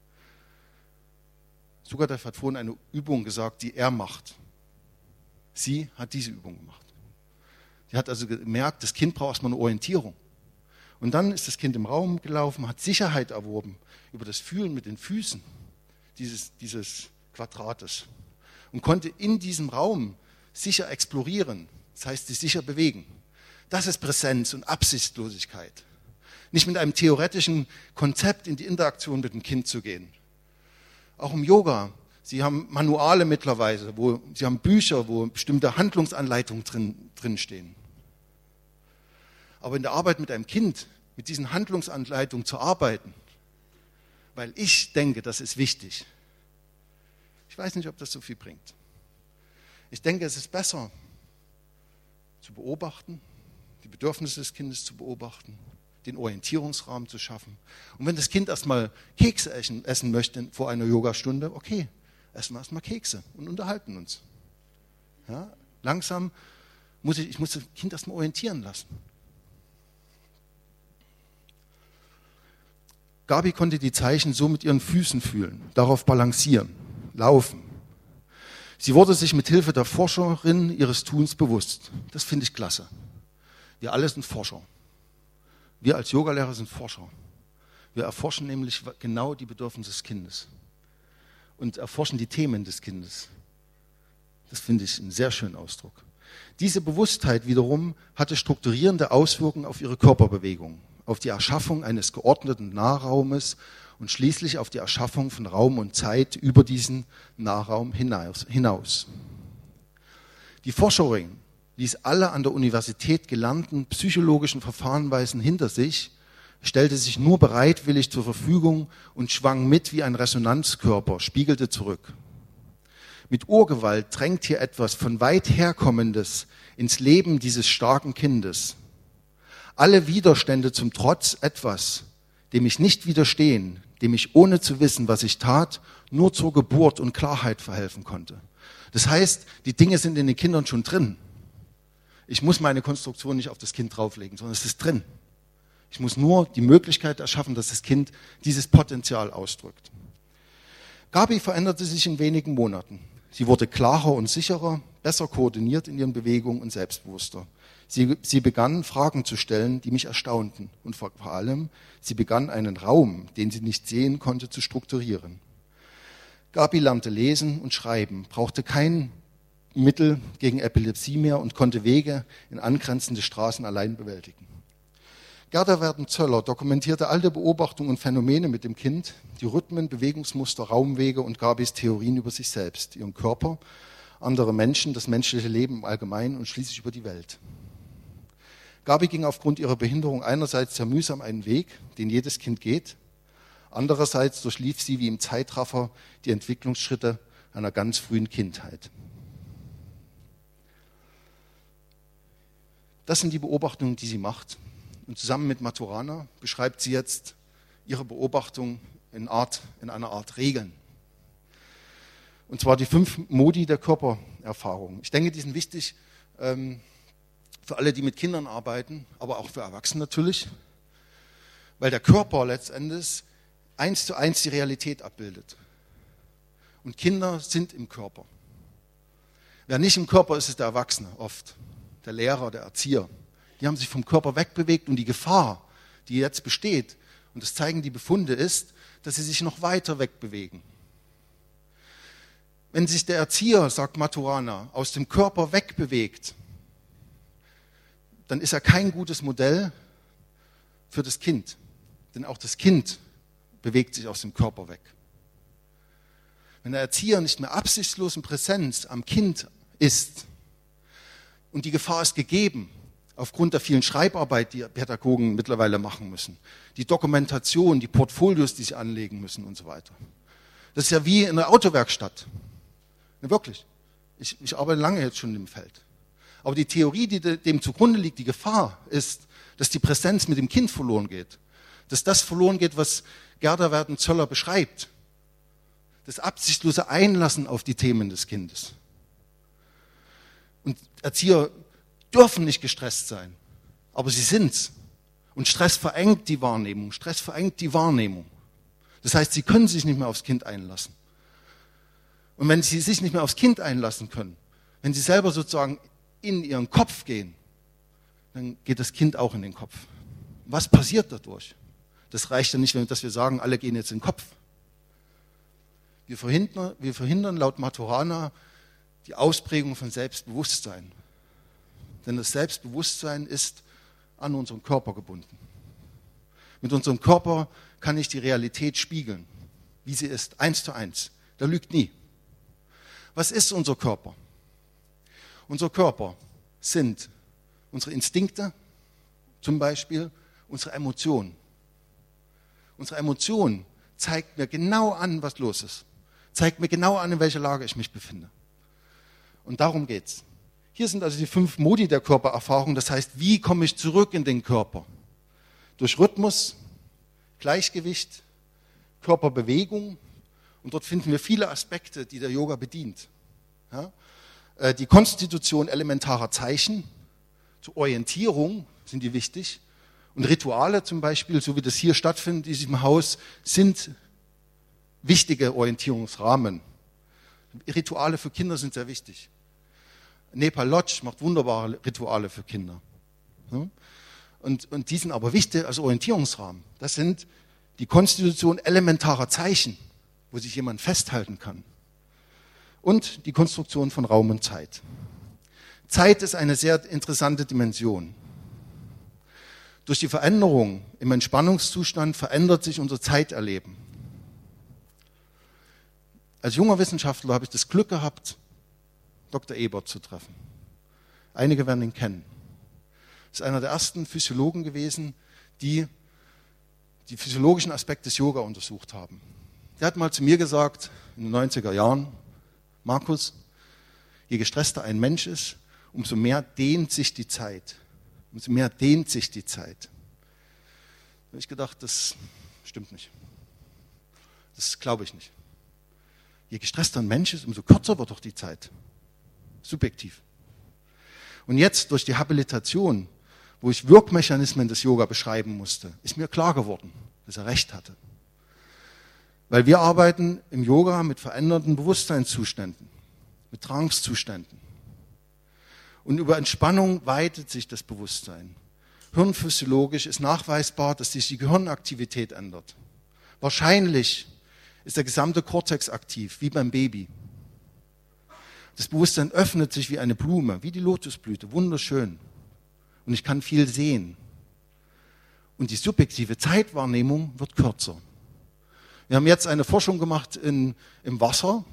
Sukadev hat vorhin eine Übung gesagt, die er macht. Sie hat diese Übung gemacht. Sie hat also gemerkt, das Kind braucht erstmal eine Orientierung. Und dann ist das Kind im Raum gelaufen, hat Sicherheit erworben über das Fühlen mit den Füßen dieses, dieses Quadrates und konnte in diesem Raum sicher explorieren, das heißt sich sicher bewegen. Das ist Präsenz und Absichtslosigkeit. Nicht mit einem theoretischen Konzept in die Interaktion mit dem Kind zu gehen. Auch im Yoga. Sie haben Manuale mittlerweile, wo, Sie haben Bücher, wo bestimmte Handlungsanleitungen drin, drin stehen. Aber in der Arbeit mit einem Kind, mit diesen Handlungsanleitungen zu arbeiten, weil ich denke, das ist wichtig. Ich weiß nicht, ob das so viel bringt. Ich denke, es ist besser zu beobachten, die Bedürfnisse des Kindes zu beobachten, den Orientierungsrahmen zu schaffen. Und wenn das Kind erstmal Kekse essen, essen möchte vor einer Yogastunde, okay, essen wir erstmal Kekse und unterhalten uns. Ja, langsam muss ich, ich muss das Kind erstmal orientieren lassen. Gabi konnte die Zeichen so mit ihren Füßen fühlen, darauf balancieren, laufen. Sie wurde sich mit Hilfe der Forscherin ihres Tuns bewusst. Das finde ich klasse. Wir alle sind Forscher. Wir als Yogalehrer sind Forscher. Wir erforschen nämlich genau die Bedürfnisse des Kindes und erforschen die Themen des Kindes. Das finde ich einen sehr schönen Ausdruck. Diese Bewusstheit wiederum hatte strukturierende Auswirkungen auf ihre Körperbewegung, auf die Erschaffung eines geordneten Nahraumes und schließlich auf die Erschaffung von Raum und Zeit über diesen Nahraum hinaus. Die Forscherin ließ alle an der Universität gelernten psychologischen Verfahrenweisen hinter sich, stellte sich nur bereitwillig zur Verfügung und schwang mit wie ein Resonanzkörper, spiegelte zurück. Mit Urgewalt drängt hier etwas von weit herkommendes ins Leben dieses starken Kindes. Alle Widerstände zum Trotz etwas, dem ich nicht widerstehen, dem ich ohne zu wissen, was ich tat, nur zur Geburt und Klarheit verhelfen konnte. Das heißt, die Dinge sind in den Kindern schon drin. Ich muss meine Konstruktion nicht auf das Kind drauflegen, sondern es ist drin. Ich muss nur die Möglichkeit erschaffen, dass das Kind dieses Potenzial ausdrückt. Gabi veränderte sich in wenigen Monaten. Sie wurde klarer und sicherer, besser koordiniert in ihren Bewegungen und selbstbewusster. Sie, sie begann, Fragen zu stellen, die mich erstaunten. Und vor allem, sie begann, einen Raum, den sie nicht sehen konnte, zu strukturieren. Gabi lernte lesen und schreiben, brauchte kein Mittel gegen Epilepsie mehr und konnte Wege in angrenzende Straßen allein bewältigen. Gerda Werden-Zöller dokumentierte alte Beobachtungen und Phänomene mit dem Kind, die Rhythmen, Bewegungsmuster, Raumwege und Gabis Theorien über sich selbst, ihren Körper, andere Menschen, das menschliche Leben im Allgemeinen und schließlich über die Welt. Gabi ging aufgrund ihrer Behinderung einerseits sehr mühsam einen Weg, den jedes Kind geht, andererseits durchlief sie wie im Zeitraffer die Entwicklungsschritte einer ganz frühen Kindheit. Das sind die Beobachtungen, die sie macht. Und zusammen mit Maturana beschreibt sie jetzt ihre Beobachtung in, Art, in einer Art Regeln. Und zwar die fünf Modi der Körpererfahrung. Ich denke, die sind wichtig ähm, für alle, die mit Kindern arbeiten, aber auch für Erwachsene natürlich, weil der Körper letztendlich eins zu eins die Realität abbildet. Und Kinder sind im Körper. Wer nicht im Körper ist, ist der Erwachsene oft, der Lehrer, der Erzieher. Die haben sich vom Körper wegbewegt und die Gefahr, die jetzt besteht, und das zeigen die Befunde, ist, dass sie sich noch weiter wegbewegen. Wenn sich der Erzieher, sagt Maturana, aus dem Körper wegbewegt, dann ist er kein gutes Modell für das Kind. Denn auch das Kind bewegt sich aus dem Körper weg. Wenn der Erzieher nicht mehr absichtslos in Präsenz am Kind ist und die Gefahr ist gegeben, aufgrund der vielen Schreibarbeit, die Pädagogen mittlerweile machen müssen, die Dokumentation, die Portfolios, die sie anlegen müssen und so weiter. Das ist ja wie in der Autowerkstatt. Ja, wirklich. Ich, ich arbeite lange jetzt schon im Feld. Aber die Theorie, die dem zugrunde liegt, die Gefahr ist, dass die Präsenz mit dem Kind verloren geht. Dass das verloren geht, was Gerda Werden-Zöller beschreibt. Das absichtslose Einlassen auf die Themen des Kindes. Und Erzieher dürfen nicht gestresst sein, aber sie sind's. Und Stress verengt die Wahrnehmung. Stress verengt die Wahrnehmung. Das heißt, sie können sich nicht mehr aufs Kind einlassen. Und wenn sie sich nicht mehr aufs Kind einlassen können, wenn sie selber sozusagen in ihren Kopf gehen, dann geht das Kind auch in den Kopf. Was passiert dadurch? Das reicht ja nicht, dass wir sagen, alle gehen jetzt in den Kopf. Wir verhindern, wir verhindern laut Maturana die Ausprägung von Selbstbewusstsein. Denn das Selbstbewusstsein ist an unseren Körper gebunden. Mit unserem Körper kann ich die Realität spiegeln, wie sie ist, eins zu eins. Der lügt nie. Was ist unser Körper? Unser Körper sind unsere Instinkte, zum Beispiel unsere Emotionen. Unsere Emotion zeigt mir genau an, was los ist. Zeigt mir genau an, in welcher Lage ich mich befinde. Und darum geht's. Hier sind also die fünf Modi der Körpererfahrung. Das heißt, wie komme ich zurück in den Körper? Durch Rhythmus, Gleichgewicht, Körperbewegung. Und dort finden wir viele Aspekte, die der Yoga bedient. Ja? Die Konstitution elementarer Zeichen, zur Orientierung sind die wichtig. Und Rituale zum Beispiel, so wie das hier stattfindet in diesem Haus, sind wichtige Orientierungsrahmen. Rituale für Kinder sind sehr wichtig. Nepal Lodge macht wunderbare Rituale für Kinder. Und, und die sind aber wichtig als Orientierungsrahmen. Das sind die Konstitution elementarer Zeichen, wo sich jemand festhalten kann. Und die Konstruktion von Raum und Zeit. Zeit ist eine sehr interessante Dimension. Durch die Veränderung im Entspannungszustand verändert sich unser Zeiterleben. Als junger Wissenschaftler habe ich das Glück gehabt, Doktor Ebert zu treffen. Einige werden ihn kennen. Er ist einer der ersten Physiologen gewesen, die die physiologischen Aspekte des Yoga untersucht haben. Der hat mal zu mir gesagt, in den neunziger Jahren, Markus, je gestresster ein Mensch ist, umso mehr dehnt sich die Zeit. Umso mehr dehnt sich die Zeit. Da habe ich gedacht, das stimmt nicht. Das glaube ich nicht. Je gestresster ein Mensch ist, umso kürzer wird doch die Zeit. Subjektiv. Und jetzt durch die Habilitation, wo ich Wirkmechanismen des Yoga beschreiben musste, ist mir klar geworden, dass er recht hatte. Weil wir arbeiten im Yoga mit veränderten Bewusstseinszuständen, mit Trancezuständen. Und über Entspannung weitet sich das Bewusstsein. Hirnphysiologisch ist nachweisbar, dass sich die Gehirnaktivität ändert. Wahrscheinlich ist der gesamte Kortex aktiv, wie beim Baby. Das Bewusstsein öffnet sich wie eine Blume, wie die Lotusblüte, wunderschön. Und ich kann viel sehen. Und die subjektive Zeitwahrnehmung wird kürzer. Wir haben jetzt eine Forschung gemacht in, im Wasser,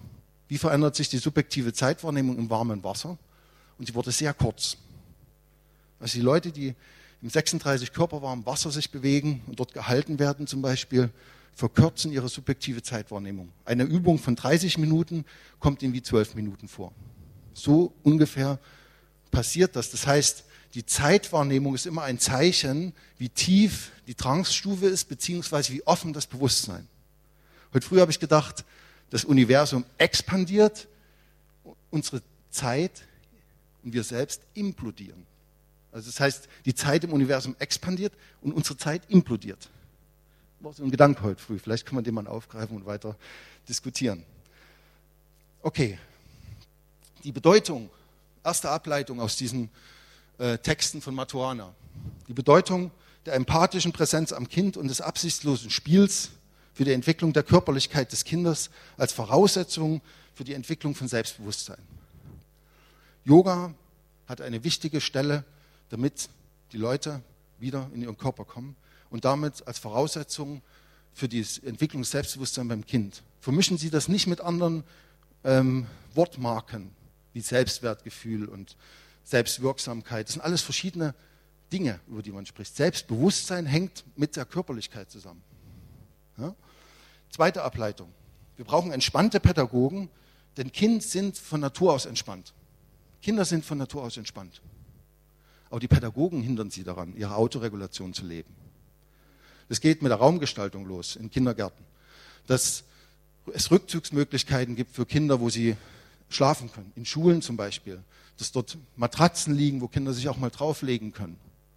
wie verändert sich die subjektive Zeitwahrnehmung im warmen Wasser? Und die wurde sehr kurz. Also die Leute, die im sechsunddreißig körperwarmen Wasser sich bewegen und dort gehalten werden zum Beispiel, verkürzen ihre subjektive Zeitwahrnehmung. Eine Übung von dreißig Minuten kommt ihnen wie zwölf Minuten vor. So ungefähr passiert das. Das heißt, die Zeitwahrnehmung ist immer ein Zeichen, wie tief die Trancestufe ist, beziehungsweise wie offen das Bewusstsein. Heute früh habe ich gedacht, das Universum expandiert, unsere Zeit und wir selbst implodieren. Also das heißt, die Zeit im Universum expandiert und unsere Zeit implodiert. War so ein Gedanke heute früh. Vielleicht kann man den mal aufgreifen und weiter diskutieren. Okay, die Bedeutung, erste Ableitung aus diesen äh, Texten von Maturana. Die Bedeutung der empathischen Präsenz am Kind und des absichtslosen Spiels für die Entwicklung der Körperlichkeit des Kindes als Voraussetzung für die Entwicklung von Selbstbewusstsein. Yoga hat eine wichtige Stelle, damit die Leute wieder in ihren Körper kommen und damit als Voraussetzung für die Entwicklung des Selbstbewusstseins beim Kind. Vermischen Sie das nicht mit anderen ähm, Wortmarken wie Selbstwertgefühl und Selbstwirksamkeit. Das sind alles verschiedene Dinge, über die man spricht. Selbstbewusstsein hängt mit der Körperlichkeit zusammen. Ja? Zweite Ableitung. Wir brauchen entspannte Pädagogen, denn Kinder sind von Natur aus entspannt. Kinder sind von Natur aus entspannt. Aber die Pädagogen hindern sie daran, ihre Autoregulation zu leben. Das geht mit der Raumgestaltung los in Kindergärten. Dass es Rückzugsmöglichkeiten gibt für Kinder, wo sie schlafen können. In Schulen zum Beispiel. Dass dort Matratzen liegen, wo Kinder sich auch mal drauflegen können.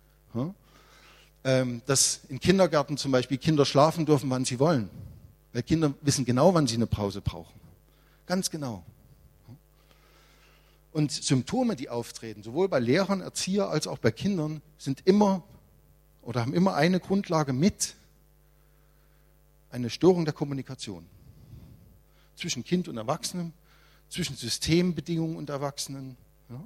Dass in Kindergärten zum Beispiel Kinder schlafen dürfen, wann sie wollen. Weil Kinder wissen genau, wann sie eine Pause brauchen. Ganz genau. Und Symptome, die auftreten, sowohl bei Lehrern, Erziehern als auch bei Kindern, sind immer oder haben immer eine Grundlage mit, eine Störung der Kommunikation. Zwischen Kind und Erwachsenen, zwischen Systembedingungen und Erwachsenen. Ja.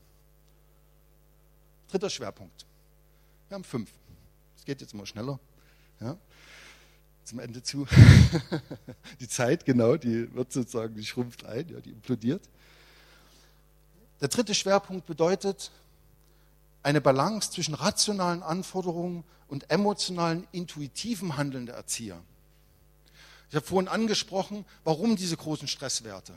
Dritter Schwerpunkt. Wir haben fünf. Es geht jetzt immer schneller. Ja. Zum Ende zu. Die Zeit, genau, die wird sozusagen, die schrumpft ein, ja, die implodiert. Der dritte Schwerpunkt bedeutet eine Balance zwischen rationalen Anforderungen und emotionalen, intuitiven Handeln der Erzieher. Ich habe vorhin angesprochen, warum diese großen Stresswerte?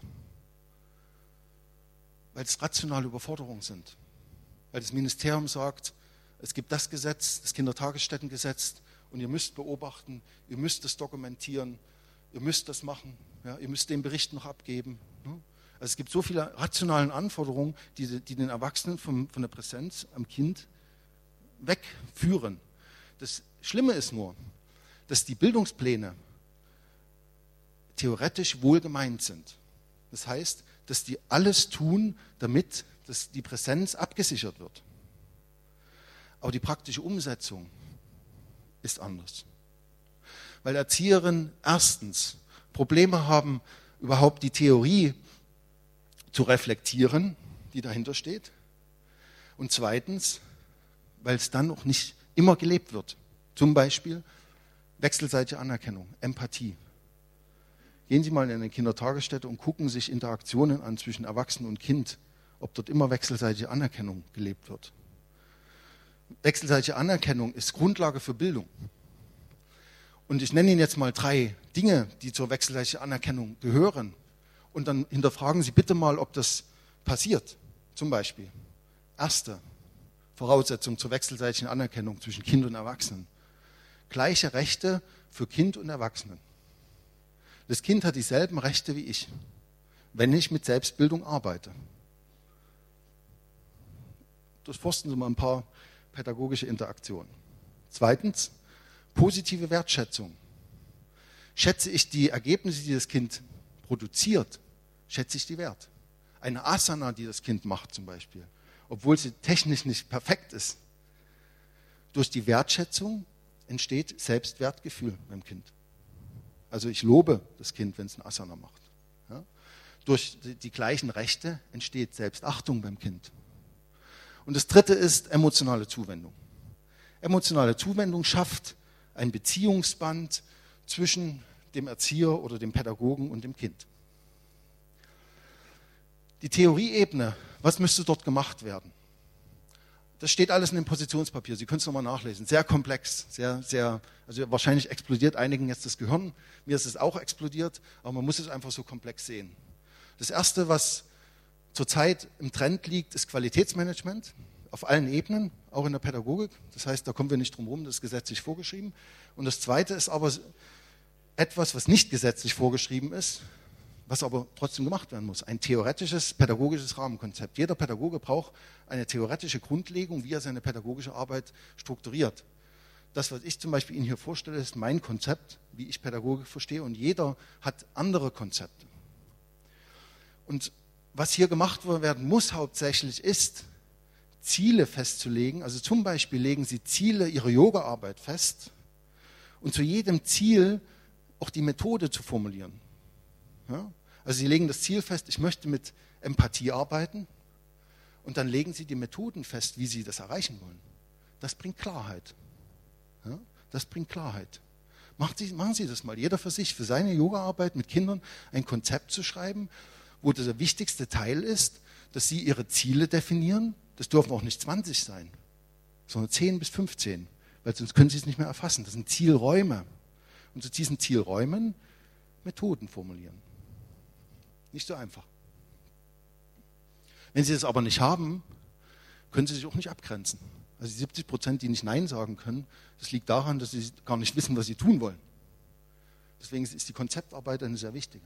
Weil es rationale Überforderungen sind. Weil das Ministerium sagt, es gibt das Gesetz, das Kindertagesstättengesetz, und ihr müsst beobachten, ihr müsst es dokumentieren, ihr müsst das machen, ja, ihr müsst den Bericht noch abgeben. Ne? Also es gibt so viele rationale Anforderungen, die, die den Erwachsenen vom, von der Präsenz am Kind wegführen. Das Schlimme ist nur, dass die Bildungspläne theoretisch wohl gemeint sind. Das heißt, dass die alles tun, damit dass die Präsenz abgesichert wird. Aber die praktische Umsetzung ist anders. Weil Erzieherinnen erstens Probleme haben, überhaupt die Theorie zu reflektieren, die dahinter steht. Und zweitens, weil es dann noch nicht immer gelebt wird. Zum Beispiel wechselseitige Anerkennung, Empathie. Gehen Sie mal in eine Kindertagesstätte und gucken sich Interaktionen an zwischen Erwachsenen und Kind, ob dort immer wechselseitige Anerkennung gelebt wird. Wechselseitige Anerkennung ist Grundlage für Bildung. Und ich nenne Ihnen jetzt mal drei Dinge, die zur wechselseitigen Anerkennung gehören. Und dann hinterfragen Sie bitte mal, ob das passiert. Zum Beispiel, erste Voraussetzung zur wechselseitigen Anerkennung zwischen Kind und Erwachsenen. Gleiche Rechte für Kind und Erwachsenen. Das Kind hat dieselben Rechte wie ich, wenn ich mit Selbstbildung arbeite. Durchforsten Sie mal ein paar pädagogische Interaktionen. Zweitens, positive Wertschätzung. Schätze ich die Ergebnisse, die das Kind produziert, schätze ich die wert. Eine Asana, die das Kind macht zum Beispiel, obwohl sie technisch nicht perfekt ist. Durch die Wertschätzung entsteht Selbstwertgefühl beim Kind. Also ich lobe das Kind, wenn es eine Asana macht. Ja? Durch die, die gleichen Rechte entsteht Selbstachtung beim Kind. Und das dritte ist emotionale Zuwendung. Emotionale Zuwendung schafft ein Beziehungsband zwischen dem Erzieher oder dem Pädagogen und dem Kind. Die Theorieebene, was müsste dort gemacht werden? Das steht alles in dem Positionspapier. Sie können es nochmal nachlesen. Sehr komplex, sehr, sehr, also wahrscheinlich explodiert einigen jetzt das Gehirn. Mir ist es auch explodiert, aber man muss es einfach so komplex sehen. Das Erste, was zurzeit im Trend liegt, ist Qualitätsmanagement auf allen Ebenen, auch in der Pädagogik. Das heißt, da kommen wir nicht drum herum, das ist gesetzlich vorgeschrieben. Und das Zweite ist aber etwas, was nicht gesetzlich vorgeschrieben ist, was aber trotzdem gemacht werden muss. Ein theoretisches, pädagogisches Rahmenkonzept. Jeder Pädagoge braucht eine theoretische Grundlegung, wie er seine pädagogische Arbeit strukturiert. Das, was ich zum Beispiel Ihnen hier vorstelle, ist mein Konzept, wie ich Pädagogik verstehe, und jeder hat andere Konzepte. Und was hier gemacht werden muss hauptsächlich ist, Ziele festzulegen. Also zum Beispiel legen Sie Ziele Ihrer Yoga-Arbeit fest und zu jedem Ziel auch die Methode zu formulieren. Ja? Also Sie legen das Ziel fest, ich möchte mit Empathie arbeiten, und dann legen Sie die Methoden fest, wie Sie das erreichen wollen. Das bringt Klarheit. Ja? Das bringt Klarheit. Machen Sie, machen Sie das mal, jeder für sich, für seine Yoga-Arbeit mit Kindern ein Konzept zu schreiben, wo der wichtigste Teil ist, dass Sie Ihre Ziele definieren. Das dürfen auch nicht zwanzig sein, sondern zehn bis fünfzehn, weil sonst können Sie es nicht mehr erfassen. Das sind Zielräume. Und zu diesen Zielräumen Methoden formulieren. Nicht so einfach. Wenn Sie das aber nicht haben, können Sie sich auch nicht abgrenzen. Also die siebzig Prozent, die nicht Nein sagen können, das liegt daran, dass sie gar nicht wissen, was sie tun wollen. Deswegen ist die Konzeptarbeit eine sehr wichtige.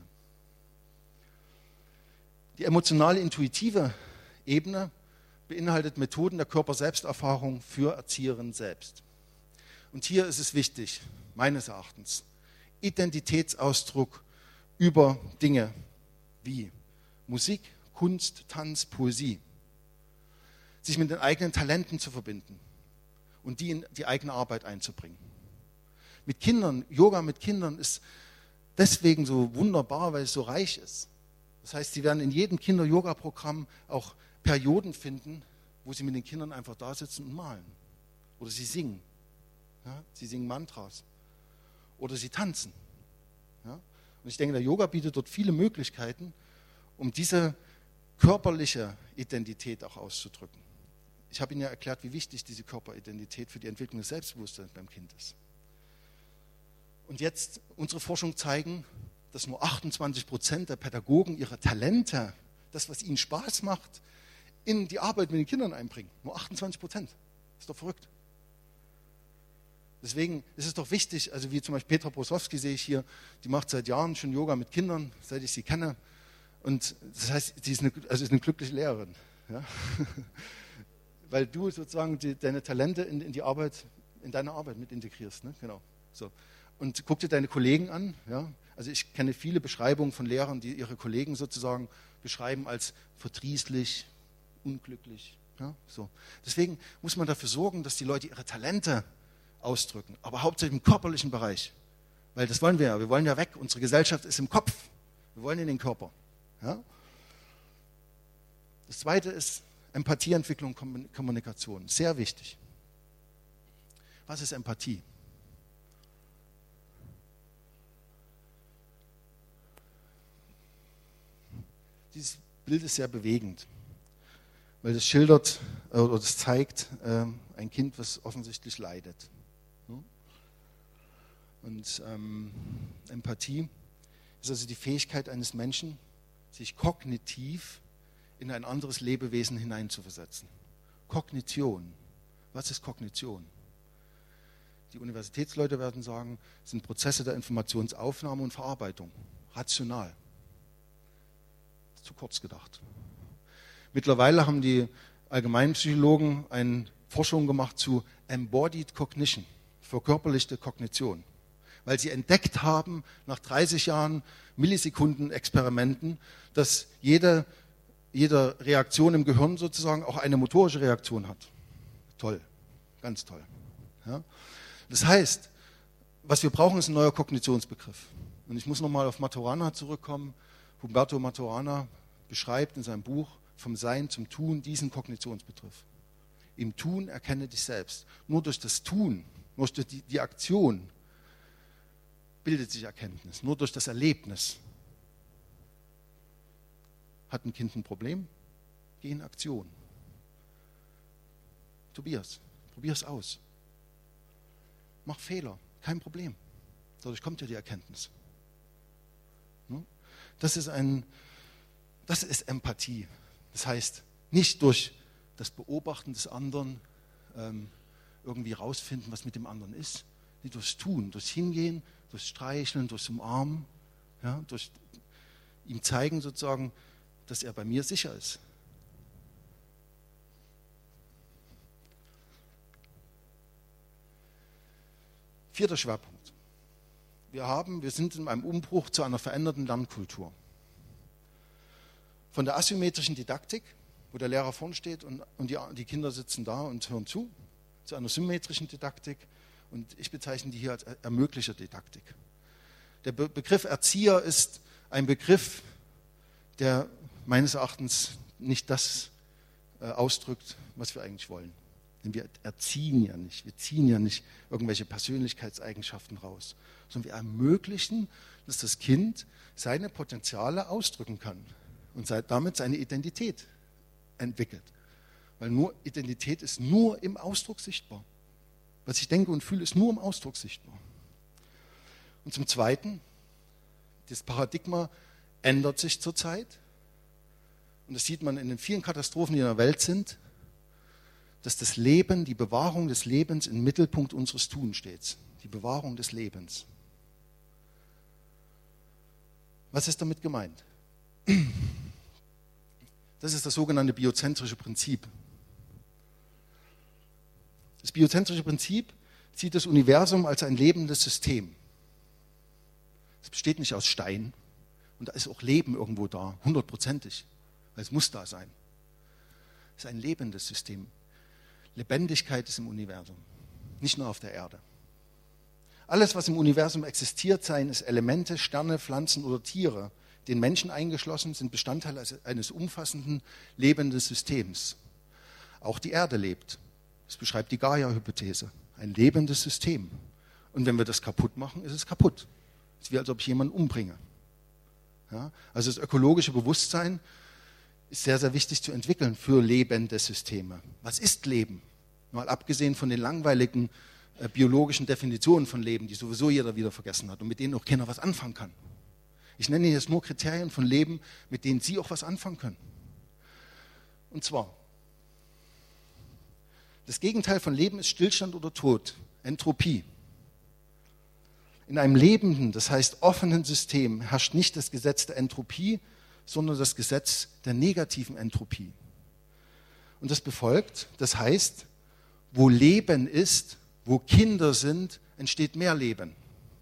Die emotional-intuitive Ebene beinhaltet Methoden der Körper-Selbsterfahrung für Erzieherinnen selbst. Und hier ist es wichtig, meines Erachtens, Identitätsausdruck über Dinge wie Musik, Kunst, Tanz, Poesie, sich mit den eigenen Talenten zu verbinden und die in die eigene Arbeit einzubringen. Mit Kindern, Yoga mit Kindern ist deswegen so wunderbar, weil es so reich ist. Das heißt, Sie werden in jedem Kinder-Yoga-Programm auch Perioden finden, wo Sie mit den Kindern einfach da sitzen und malen. Oder Sie singen. Ja? Sie singen Mantras. Oder Sie tanzen. Ja? Und ich denke, der Yoga bietet dort viele Möglichkeiten, um diese körperliche Identität auch auszudrücken. Ich habe Ihnen ja erklärt, wie wichtig diese Körperidentität für die Entwicklung des Selbstbewusstseins beim Kind ist. Und jetzt, unsere Forschung zeigen, dass nur achtundzwanzig Prozent der Pädagogen ihre Talente, das, was ihnen Spaß macht, in die Arbeit mit den Kindern einbringen. Nur achtundzwanzig Prozent. Ist doch verrückt. Deswegen ist es doch wichtig, also wie zum Beispiel Petra Brosowski sehe ich hier, die macht seit Jahren schon Yoga mit Kindern, seit ich sie kenne. Und das heißt, sie ist eine, also ist eine glückliche Lehrerin. Ja? Weil du sozusagen die, deine Talente in, in die Arbeit, in deine Arbeit mit integrierst. Ne? Genau. So. Und guck dir deine Kollegen an. Ja? Also ich kenne viele Beschreibungen von Lehrern, die ihre Kollegen sozusagen beschreiben als verdrießlich, unglücklich. Ja? So. Deswegen muss man dafür sorgen, dass die Leute ihre Talente ausdrücken, aber hauptsächlich im körperlichen Bereich. Weil das wollen wir ja. Wir wollen ja weg. Unsere Gesellschaft ist im Kopf. Wir wollen in den Körper. Ja? Das Zweite ist Empathieentwicklung und Kommunikation. Sehr wichtig. Was ist Empathie? Dieses Bild ist sehr bewegend, weil das schildert oder das zeigt äh, ein Kind, was offensichtlich leidet. Und ähm, Empathie ist also die Fähigkeit eines Menschen, sich kognitiv in ein anderes Lebewesen hineinzuversetzen. Kognition. Was ist Kognition? Die Universitätsleute werden sagen, es sind Prozesse der Informationsaufnahme und Verarbeitung. Rational. Zu kurz gedacht. Mittlerweile haben die Allgemeinpsychologen eine Forschung gemacht zu Embodied Cognition, verkörperlichte Kognition. Weil sie entdeckt haben, nach dreißig Jahren Millisekunden-Experimenten, dass jede, jede Reaktion im Gehirn sozusagen auch eine motorische Reaktion hat. Toll, ganz toll. Ja? Das heißt, was wir brauchen, ist ein neuer Kognitionsbegriff. Und ich muss nochmal auf Maturana zurückkommen. Humberto Maturana beschreibt in seinem Buch vom Sein zum Tun diesen Kognitionsbegriff. Im Tun erkenne dich selbst. Nur durch das Tun, nur durch die, die Aktion bildet sich Erkenntnis. Nur durch das Erlebnis Hat ein Kind ein Problem? Geh in Aktion. Tobias, probier es aus. Mach Fehler, kein Problem. Dadurch kommt ja die Erkenntnis. Das ist, ein, das ist Empathie. Das heißt, nicht durch das Beobachten des anderen ähm, irgendwie rausfinden, was mit dem anderen ist. Nicht durchs Tun, durchs Hingehen, durchs Streicheln, durchs Umarmen, ja, durch ihm zeigen sozusagen, dass er bei mir sicher ist. Vierter Schwerpunkt. Wir, haben, wir sind in einem Umbruch zu einer veränderten Lernkultur. Von der asymmetrischen Didaktik, wo der Lehrer vorne steht und, und die, die Kinder sitzen da und hören zu, zu einer symmetrischen Didaktik. Und ich bezeichne die hier als Ermöglicher-Didaktik. Der Be- Begriff Erzieher ist ein Begriff, der meines Erachtens nicht das äh, ausdrückt, was wir eigentlich wollen. Denn wir erziehen ja nicht, wir ziehen ja nicht irgendwelche Persönlichkeitseigenschaften raus, sondern wir ermöglichen, dass das Kind seine Potenziale ausdrücken kann und damit seine Identität entwickelt. Weil nur Identität ist nur im Ausdruck sichtbar. Was ich denke und fühle, ist nur im Ausdruck sichtbar. Und zum Zweiten, das Paradigma ändert sich zurzeit. Und das sieht man in den vielen Katastrophen, die in der Welt sind, dass das Leben, die Bewahrung des Lebens im Mittelpunkt unseres Tuns steht. Die Bewahrung des Lebens. Was ist damit gemeint? Das ist das sogenannte biozentrische Prinzip. Das biozentrische Prinzip sieht das Universum als ein lebendes System. Es besteht nicht aus Stein und da ist auch Leben irgendwo da, hundertprozentig, weil es muss da sein. Es ist ein lebendes System. Lebendigkeit ist im Universum, nicht nur auf der Erde. Alles, was im Universum existiert, seien es Elemente, Sterne, Pflanzen oder Tiere, den Menschen eingeschlossen, sind Bestandteil eines umfassenden, lebenden Systems. Auch die Erde lebt. Das beschreibt die Gaia-Hypothese. Ein lebendes System. Und wenn wir das kaputt machen, ist es kaputt. Es ist wie, als ob ich jemanden umbringe. Ja? Also das ökologische Bewusstsein ist sehr, sehr wichtig zu entwickeln für lebende Systeme. Was ist Leben? Mal abgesehen von den langweiligen äh, biologischen Definitionen von Leben, die sowieso jeder wieder vergessen hat und mit denen auch keiner was anfangen kann. Ich nenne jetzt nur Kriterien von Leben, mit denen Sie auch was anfangen können. Und zwar, das Gegenteil von Leben ist Stillstand oder Tod, Entropie. In einem lebenden, das heißt offenen System herrscht nicht das Gesetz der Entropie, sondern das Gesetz der negativen Entropie. Und das befolgt, das heißt, wo Leben ist, wo Kinder sind, entsteht mehr Leben.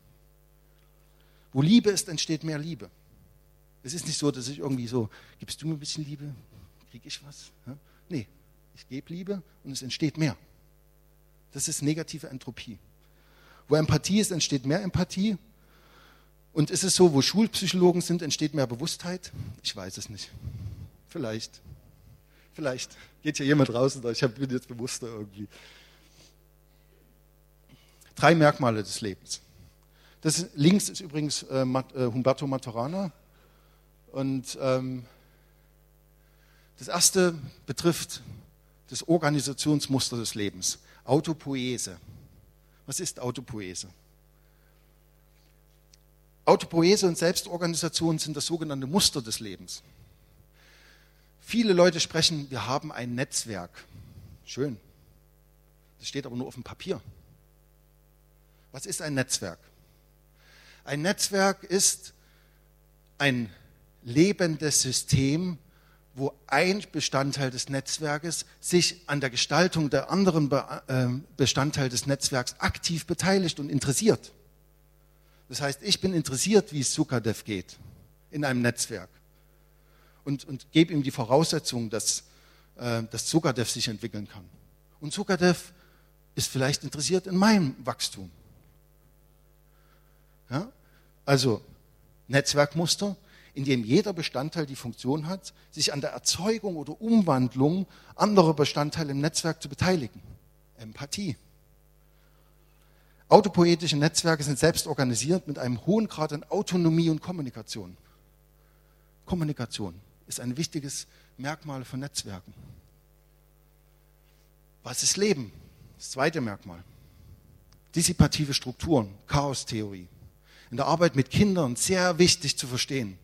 Wo Liebe ist, entsteht mehr Liebe. Es ist nicht so, dass ich irgendwie so, gibst du mir ein bisschen Liebe, kriege ich was? Ja? Nee, ich gebe Liebe und es entsteht mehr. Das ist negative Entropie. Wo Empathie ist, entsteht mehr Empathie. Und ist es so, wo Schulpsychologen sind, entsteht mehr Bewusstheit? Ich weiß es nicht. Vielleicht. Vielleicht. Geht hier jemand raus und ich bin jetzt bewusster irgendwie. Drei Merkmale des Lebens. Das links ist übrigens äh, Humberto Maturana. Und ähm, das erste betrifft das Organisationsmuster des Lebens. Autopoiese. Was ist Autopoiese? Autopoiese und Selbstorganisation sind das sogenannte Muster des Lebens. Viele Leute sprechen, wir haben ein Netzwerk. Schön. Das steht aber nur auf dem Papier. Was ist ein Netzwerk? Ein Netzwerk ist ein lebendes System, wo ein Bestandteil des Netzwerkes sich an der Gestaltung der anderen Bestandteil des Netzwerks aktiv beteiligt und interessiert. Das heißt, ich bin interessiert, wie es Zuckerdev geht in einem Netzwerk und, und gebe ihm die Voraussetzung, dass, äh, dass Zuckerdev sich entwickeln kann. Und Zuckerdev ist vielleicht interessiert in meinem Wachstum. Ja? Also Netzwerkmuster, in dem jeder Bestandteil die Funktion hat, sich an der Erzeugung oder Umwandlung anderer Bestandteile im Netzwerk zu beteiligen. Empathie. Autopoetische Netzwerke sind selbst organisiert mit einem hohen Grad an Autonomie und Kommunikation. Kommunikation. ist ein wichtiges Merkmal von Netzwerken. Was ist Leben? Das zweite Merkmal. Dissipative Strukturen, Chaostheorie. In der Arbeit mit Kindern sehr wichtig zu verstehen.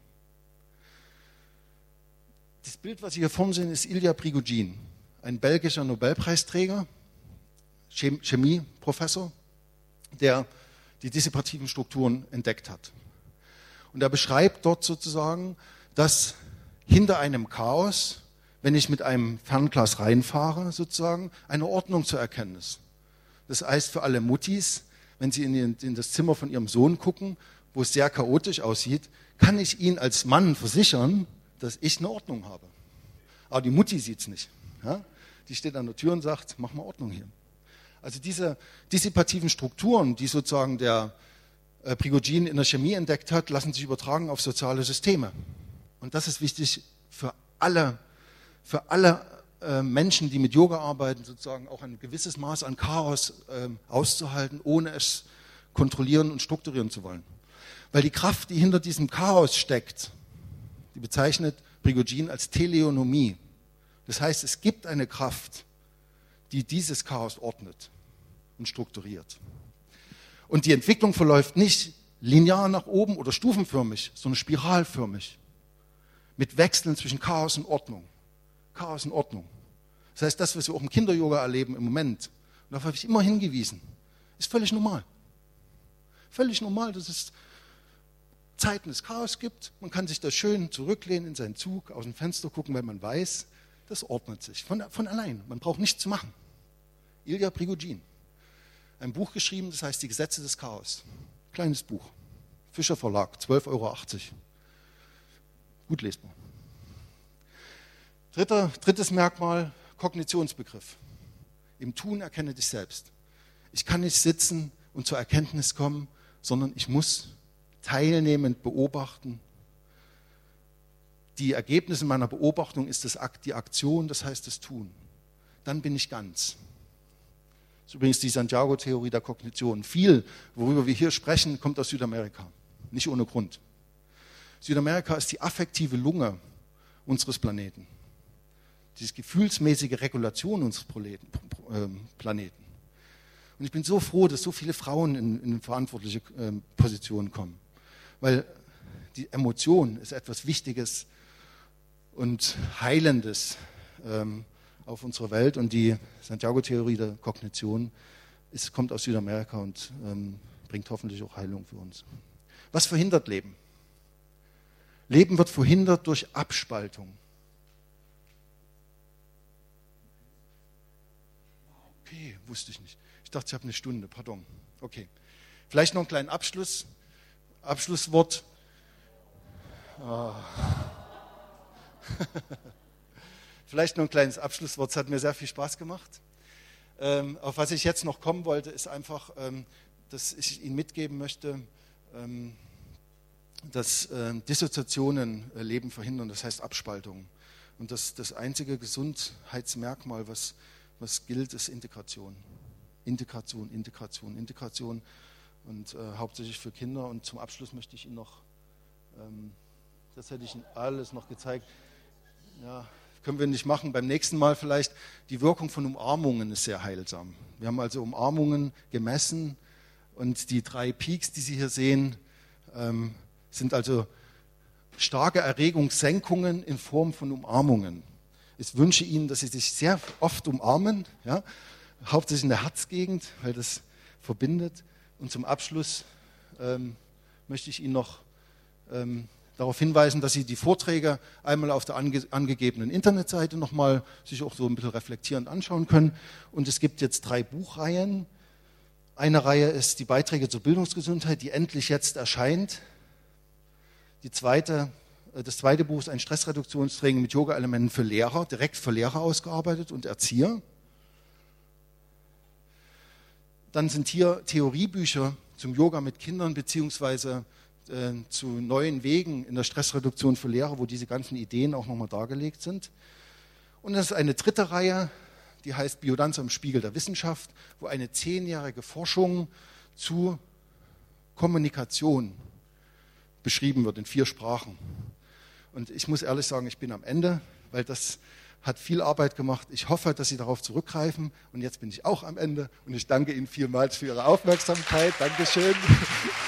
Das Bild, was Sie hier vorne sehen, ist Ilya Prigogine, ein belgischer Nobelpreisträger, Chemieprofessor, der die dissipativen Strukturen entdeckt hat. Und er beschreibt dort sozusagen, dass hinter einem Chaos, wenn ich mit einem Fernglas reinfahre, sozusagen eine Ordnung zu erkennen ist. Das heißt für alle Muttis, wenn sie in, in das Zimmer von ihrem Sohn gucken, wo es sehr chaotisch aussieht, kann ich Ihnen als Mann versichern, dass ich eine Ordnung habe. Aber die Mutti sieht es nicht. Ja? Die steht an der Tür und sagt, mach mal Ordnung hier. Also diese dissipativen Strukturen, die sozusagen der äh, Prigogine in der Chemie entdeckt hat, lassen sich übertragen auf soziale Systeme. Und das ist wichtig für alle, für alle äh, Menschen, die mit Yoga arbeiten, sozusagen auch ein gewisses Maß an Chaos äh, auszuhalten, ohne es kontrollieren und strukturieren zu wollen. Weil die Kraft, die hinter diesem Chaos steckt, die bezeichnet Prigogine als Teleonomie. Das heißt, es gibt eine Kraft, die dieses Chaos ordnet und strukturiert. Und die Entwicklung verläuft nicht linear nach oben oder stufenförmig, sondern spiralförmig. Mit Wechseln zwischen Chaos und Ordnung. Chaos und Ordnung. Das heißt, das, was wir auch im Kinder-Yoga erleben im Moment, und darauf habe ich immer hingewiesen, ist völlig normal. Völlig normal, dass es Zeiten des Chaos gibt. Man kann sich da schön zurücklehnen in seinen Zug, aus dem Fenster gucken, weil man weiß, das ordnet sich von, von allein. Man braucht nichts zu machen. Ilya Prigogine. Ein Buch geschrieben, das heißt Die Gesetze des Chaos. Kleines Buch. Fischer Verlag, zwölf Euro achtzig. Gut lesbar. Dritter, drittes Merkmal, Kognitionsbegriff. Im Tun erkenne dich selbst. Ich kann nicht sitzen und zur Erkenntnis kommen, sondern ich muss teilnehmend beobachten. Die Ergebnisse meiner Beobachtung ist das Akt, die Aktion, das heißt das Tun. Dann bin ich ganz. Das ist übrigens die Santiago-Theorie der Kognition. Viel, worüber wir hier sprechen, kommt aus Südamerika. Nicht ohne Grund. Südamerika ist die affektive Lunge unseres Planeten. Diese gefühlsmäßige Regulation unseres Planeten. Und ich bin so froh, dass so viele Frauen in, in verantwortliche Positionen kommen. Weil die Emotion ist etwas Wichtiges und Heilendes ähm, auf unserer Welt. Und die Santiago-Theorie der Kognition ist, kommt aus Südamerika und ähm, bringt hoffentlich auch Heilung für uns. Was verhindert Leben? Leben wird verhindert durch Abspaltung. Okay, wusste ich nicht. Ich dachte, ich habe eine Stunde, pardon. Okay. Vielleicht noch einen kleinen Abschluss. Abschlusswort. Oh. Vielleicht noch ein kleines Abschlusswort. Es hat mir sehr viel Spaß gemacht. Ähm, auf was ich jetzt noch kommen wollte, ist einfach, ähm, dass ich Ihnen mitgeben möchte, ähm, dass äh, Dissoziationen äh, Leben verhindern, das heißt Abspaltung. Und das, das einzige Gesundheitsmerkmal, was, was gilt, ist Integration. Integration, Integration, Integration. Und äh, hauptsächlich für Kinder. Und zum Abschluss möchte ich Ihnen noch, ähm, das hätte ich Ihnen alles noch gezeigt, ja, können wir nicht machen, beim nächsten Mal vielleicht, die Wirkung von Umarmungen ist sehr heilsam. Wir haben also Umarmungen gemessen und die drei Peaks, die Sie hier sehen, ähm, sind also starke Erregungssenkungen in Form von Umarmungen. Ich wünsche Ihnen, dass Sie sich sehr oft umarmen, ja, hauptsächlich in der Herzgegend, weil das verbindet. Und zum Abschluss ähm, möchte ich Ihnen noch ähm, darauf hinweisen, dass Sie die Vorträge einmal auf der ange angegebenen Internetseite nochmal sich auch so ein bisschen reflektierend anschauen können. Und es gibt jetzt drei Buchreihen. Eine Reihe ist die Beiträge zur Bildungsgesundheit, die endlich jetzt erscheint. Die zweite, äh, das zweite Buch ist ein Stressreduktionstraining mit Yoga-Elementen für Lehrer, direkt für Lehrer ausgearbeitet und Erzieher. Dann sind hier Theoriebücher zum Yoga mit Kindern beziehungsweise äh, zu neuen Wegen in der Stressreduktion für Lehrer, wo diese ganzen Ideen auch nochmal dargelegt sind. Und das ist eine dritte Reihe, die heißt Biodanz am Spiegel der Wissenschaft, wo eine zehnjährige Forschung zu Kommunikation beschrieben wird in vier Sprachen. Und ich muss ehrlich sagen, ich bin am Ende, weil das hat viel Arbeit gemacht. Ich hoffe, dass Sie darauf zurückgreifen. Und jetzt bin ich auch am Ende. Und ich danke Ihnen vielmals für Ihre Aufmerksamkeit. Dankeschön.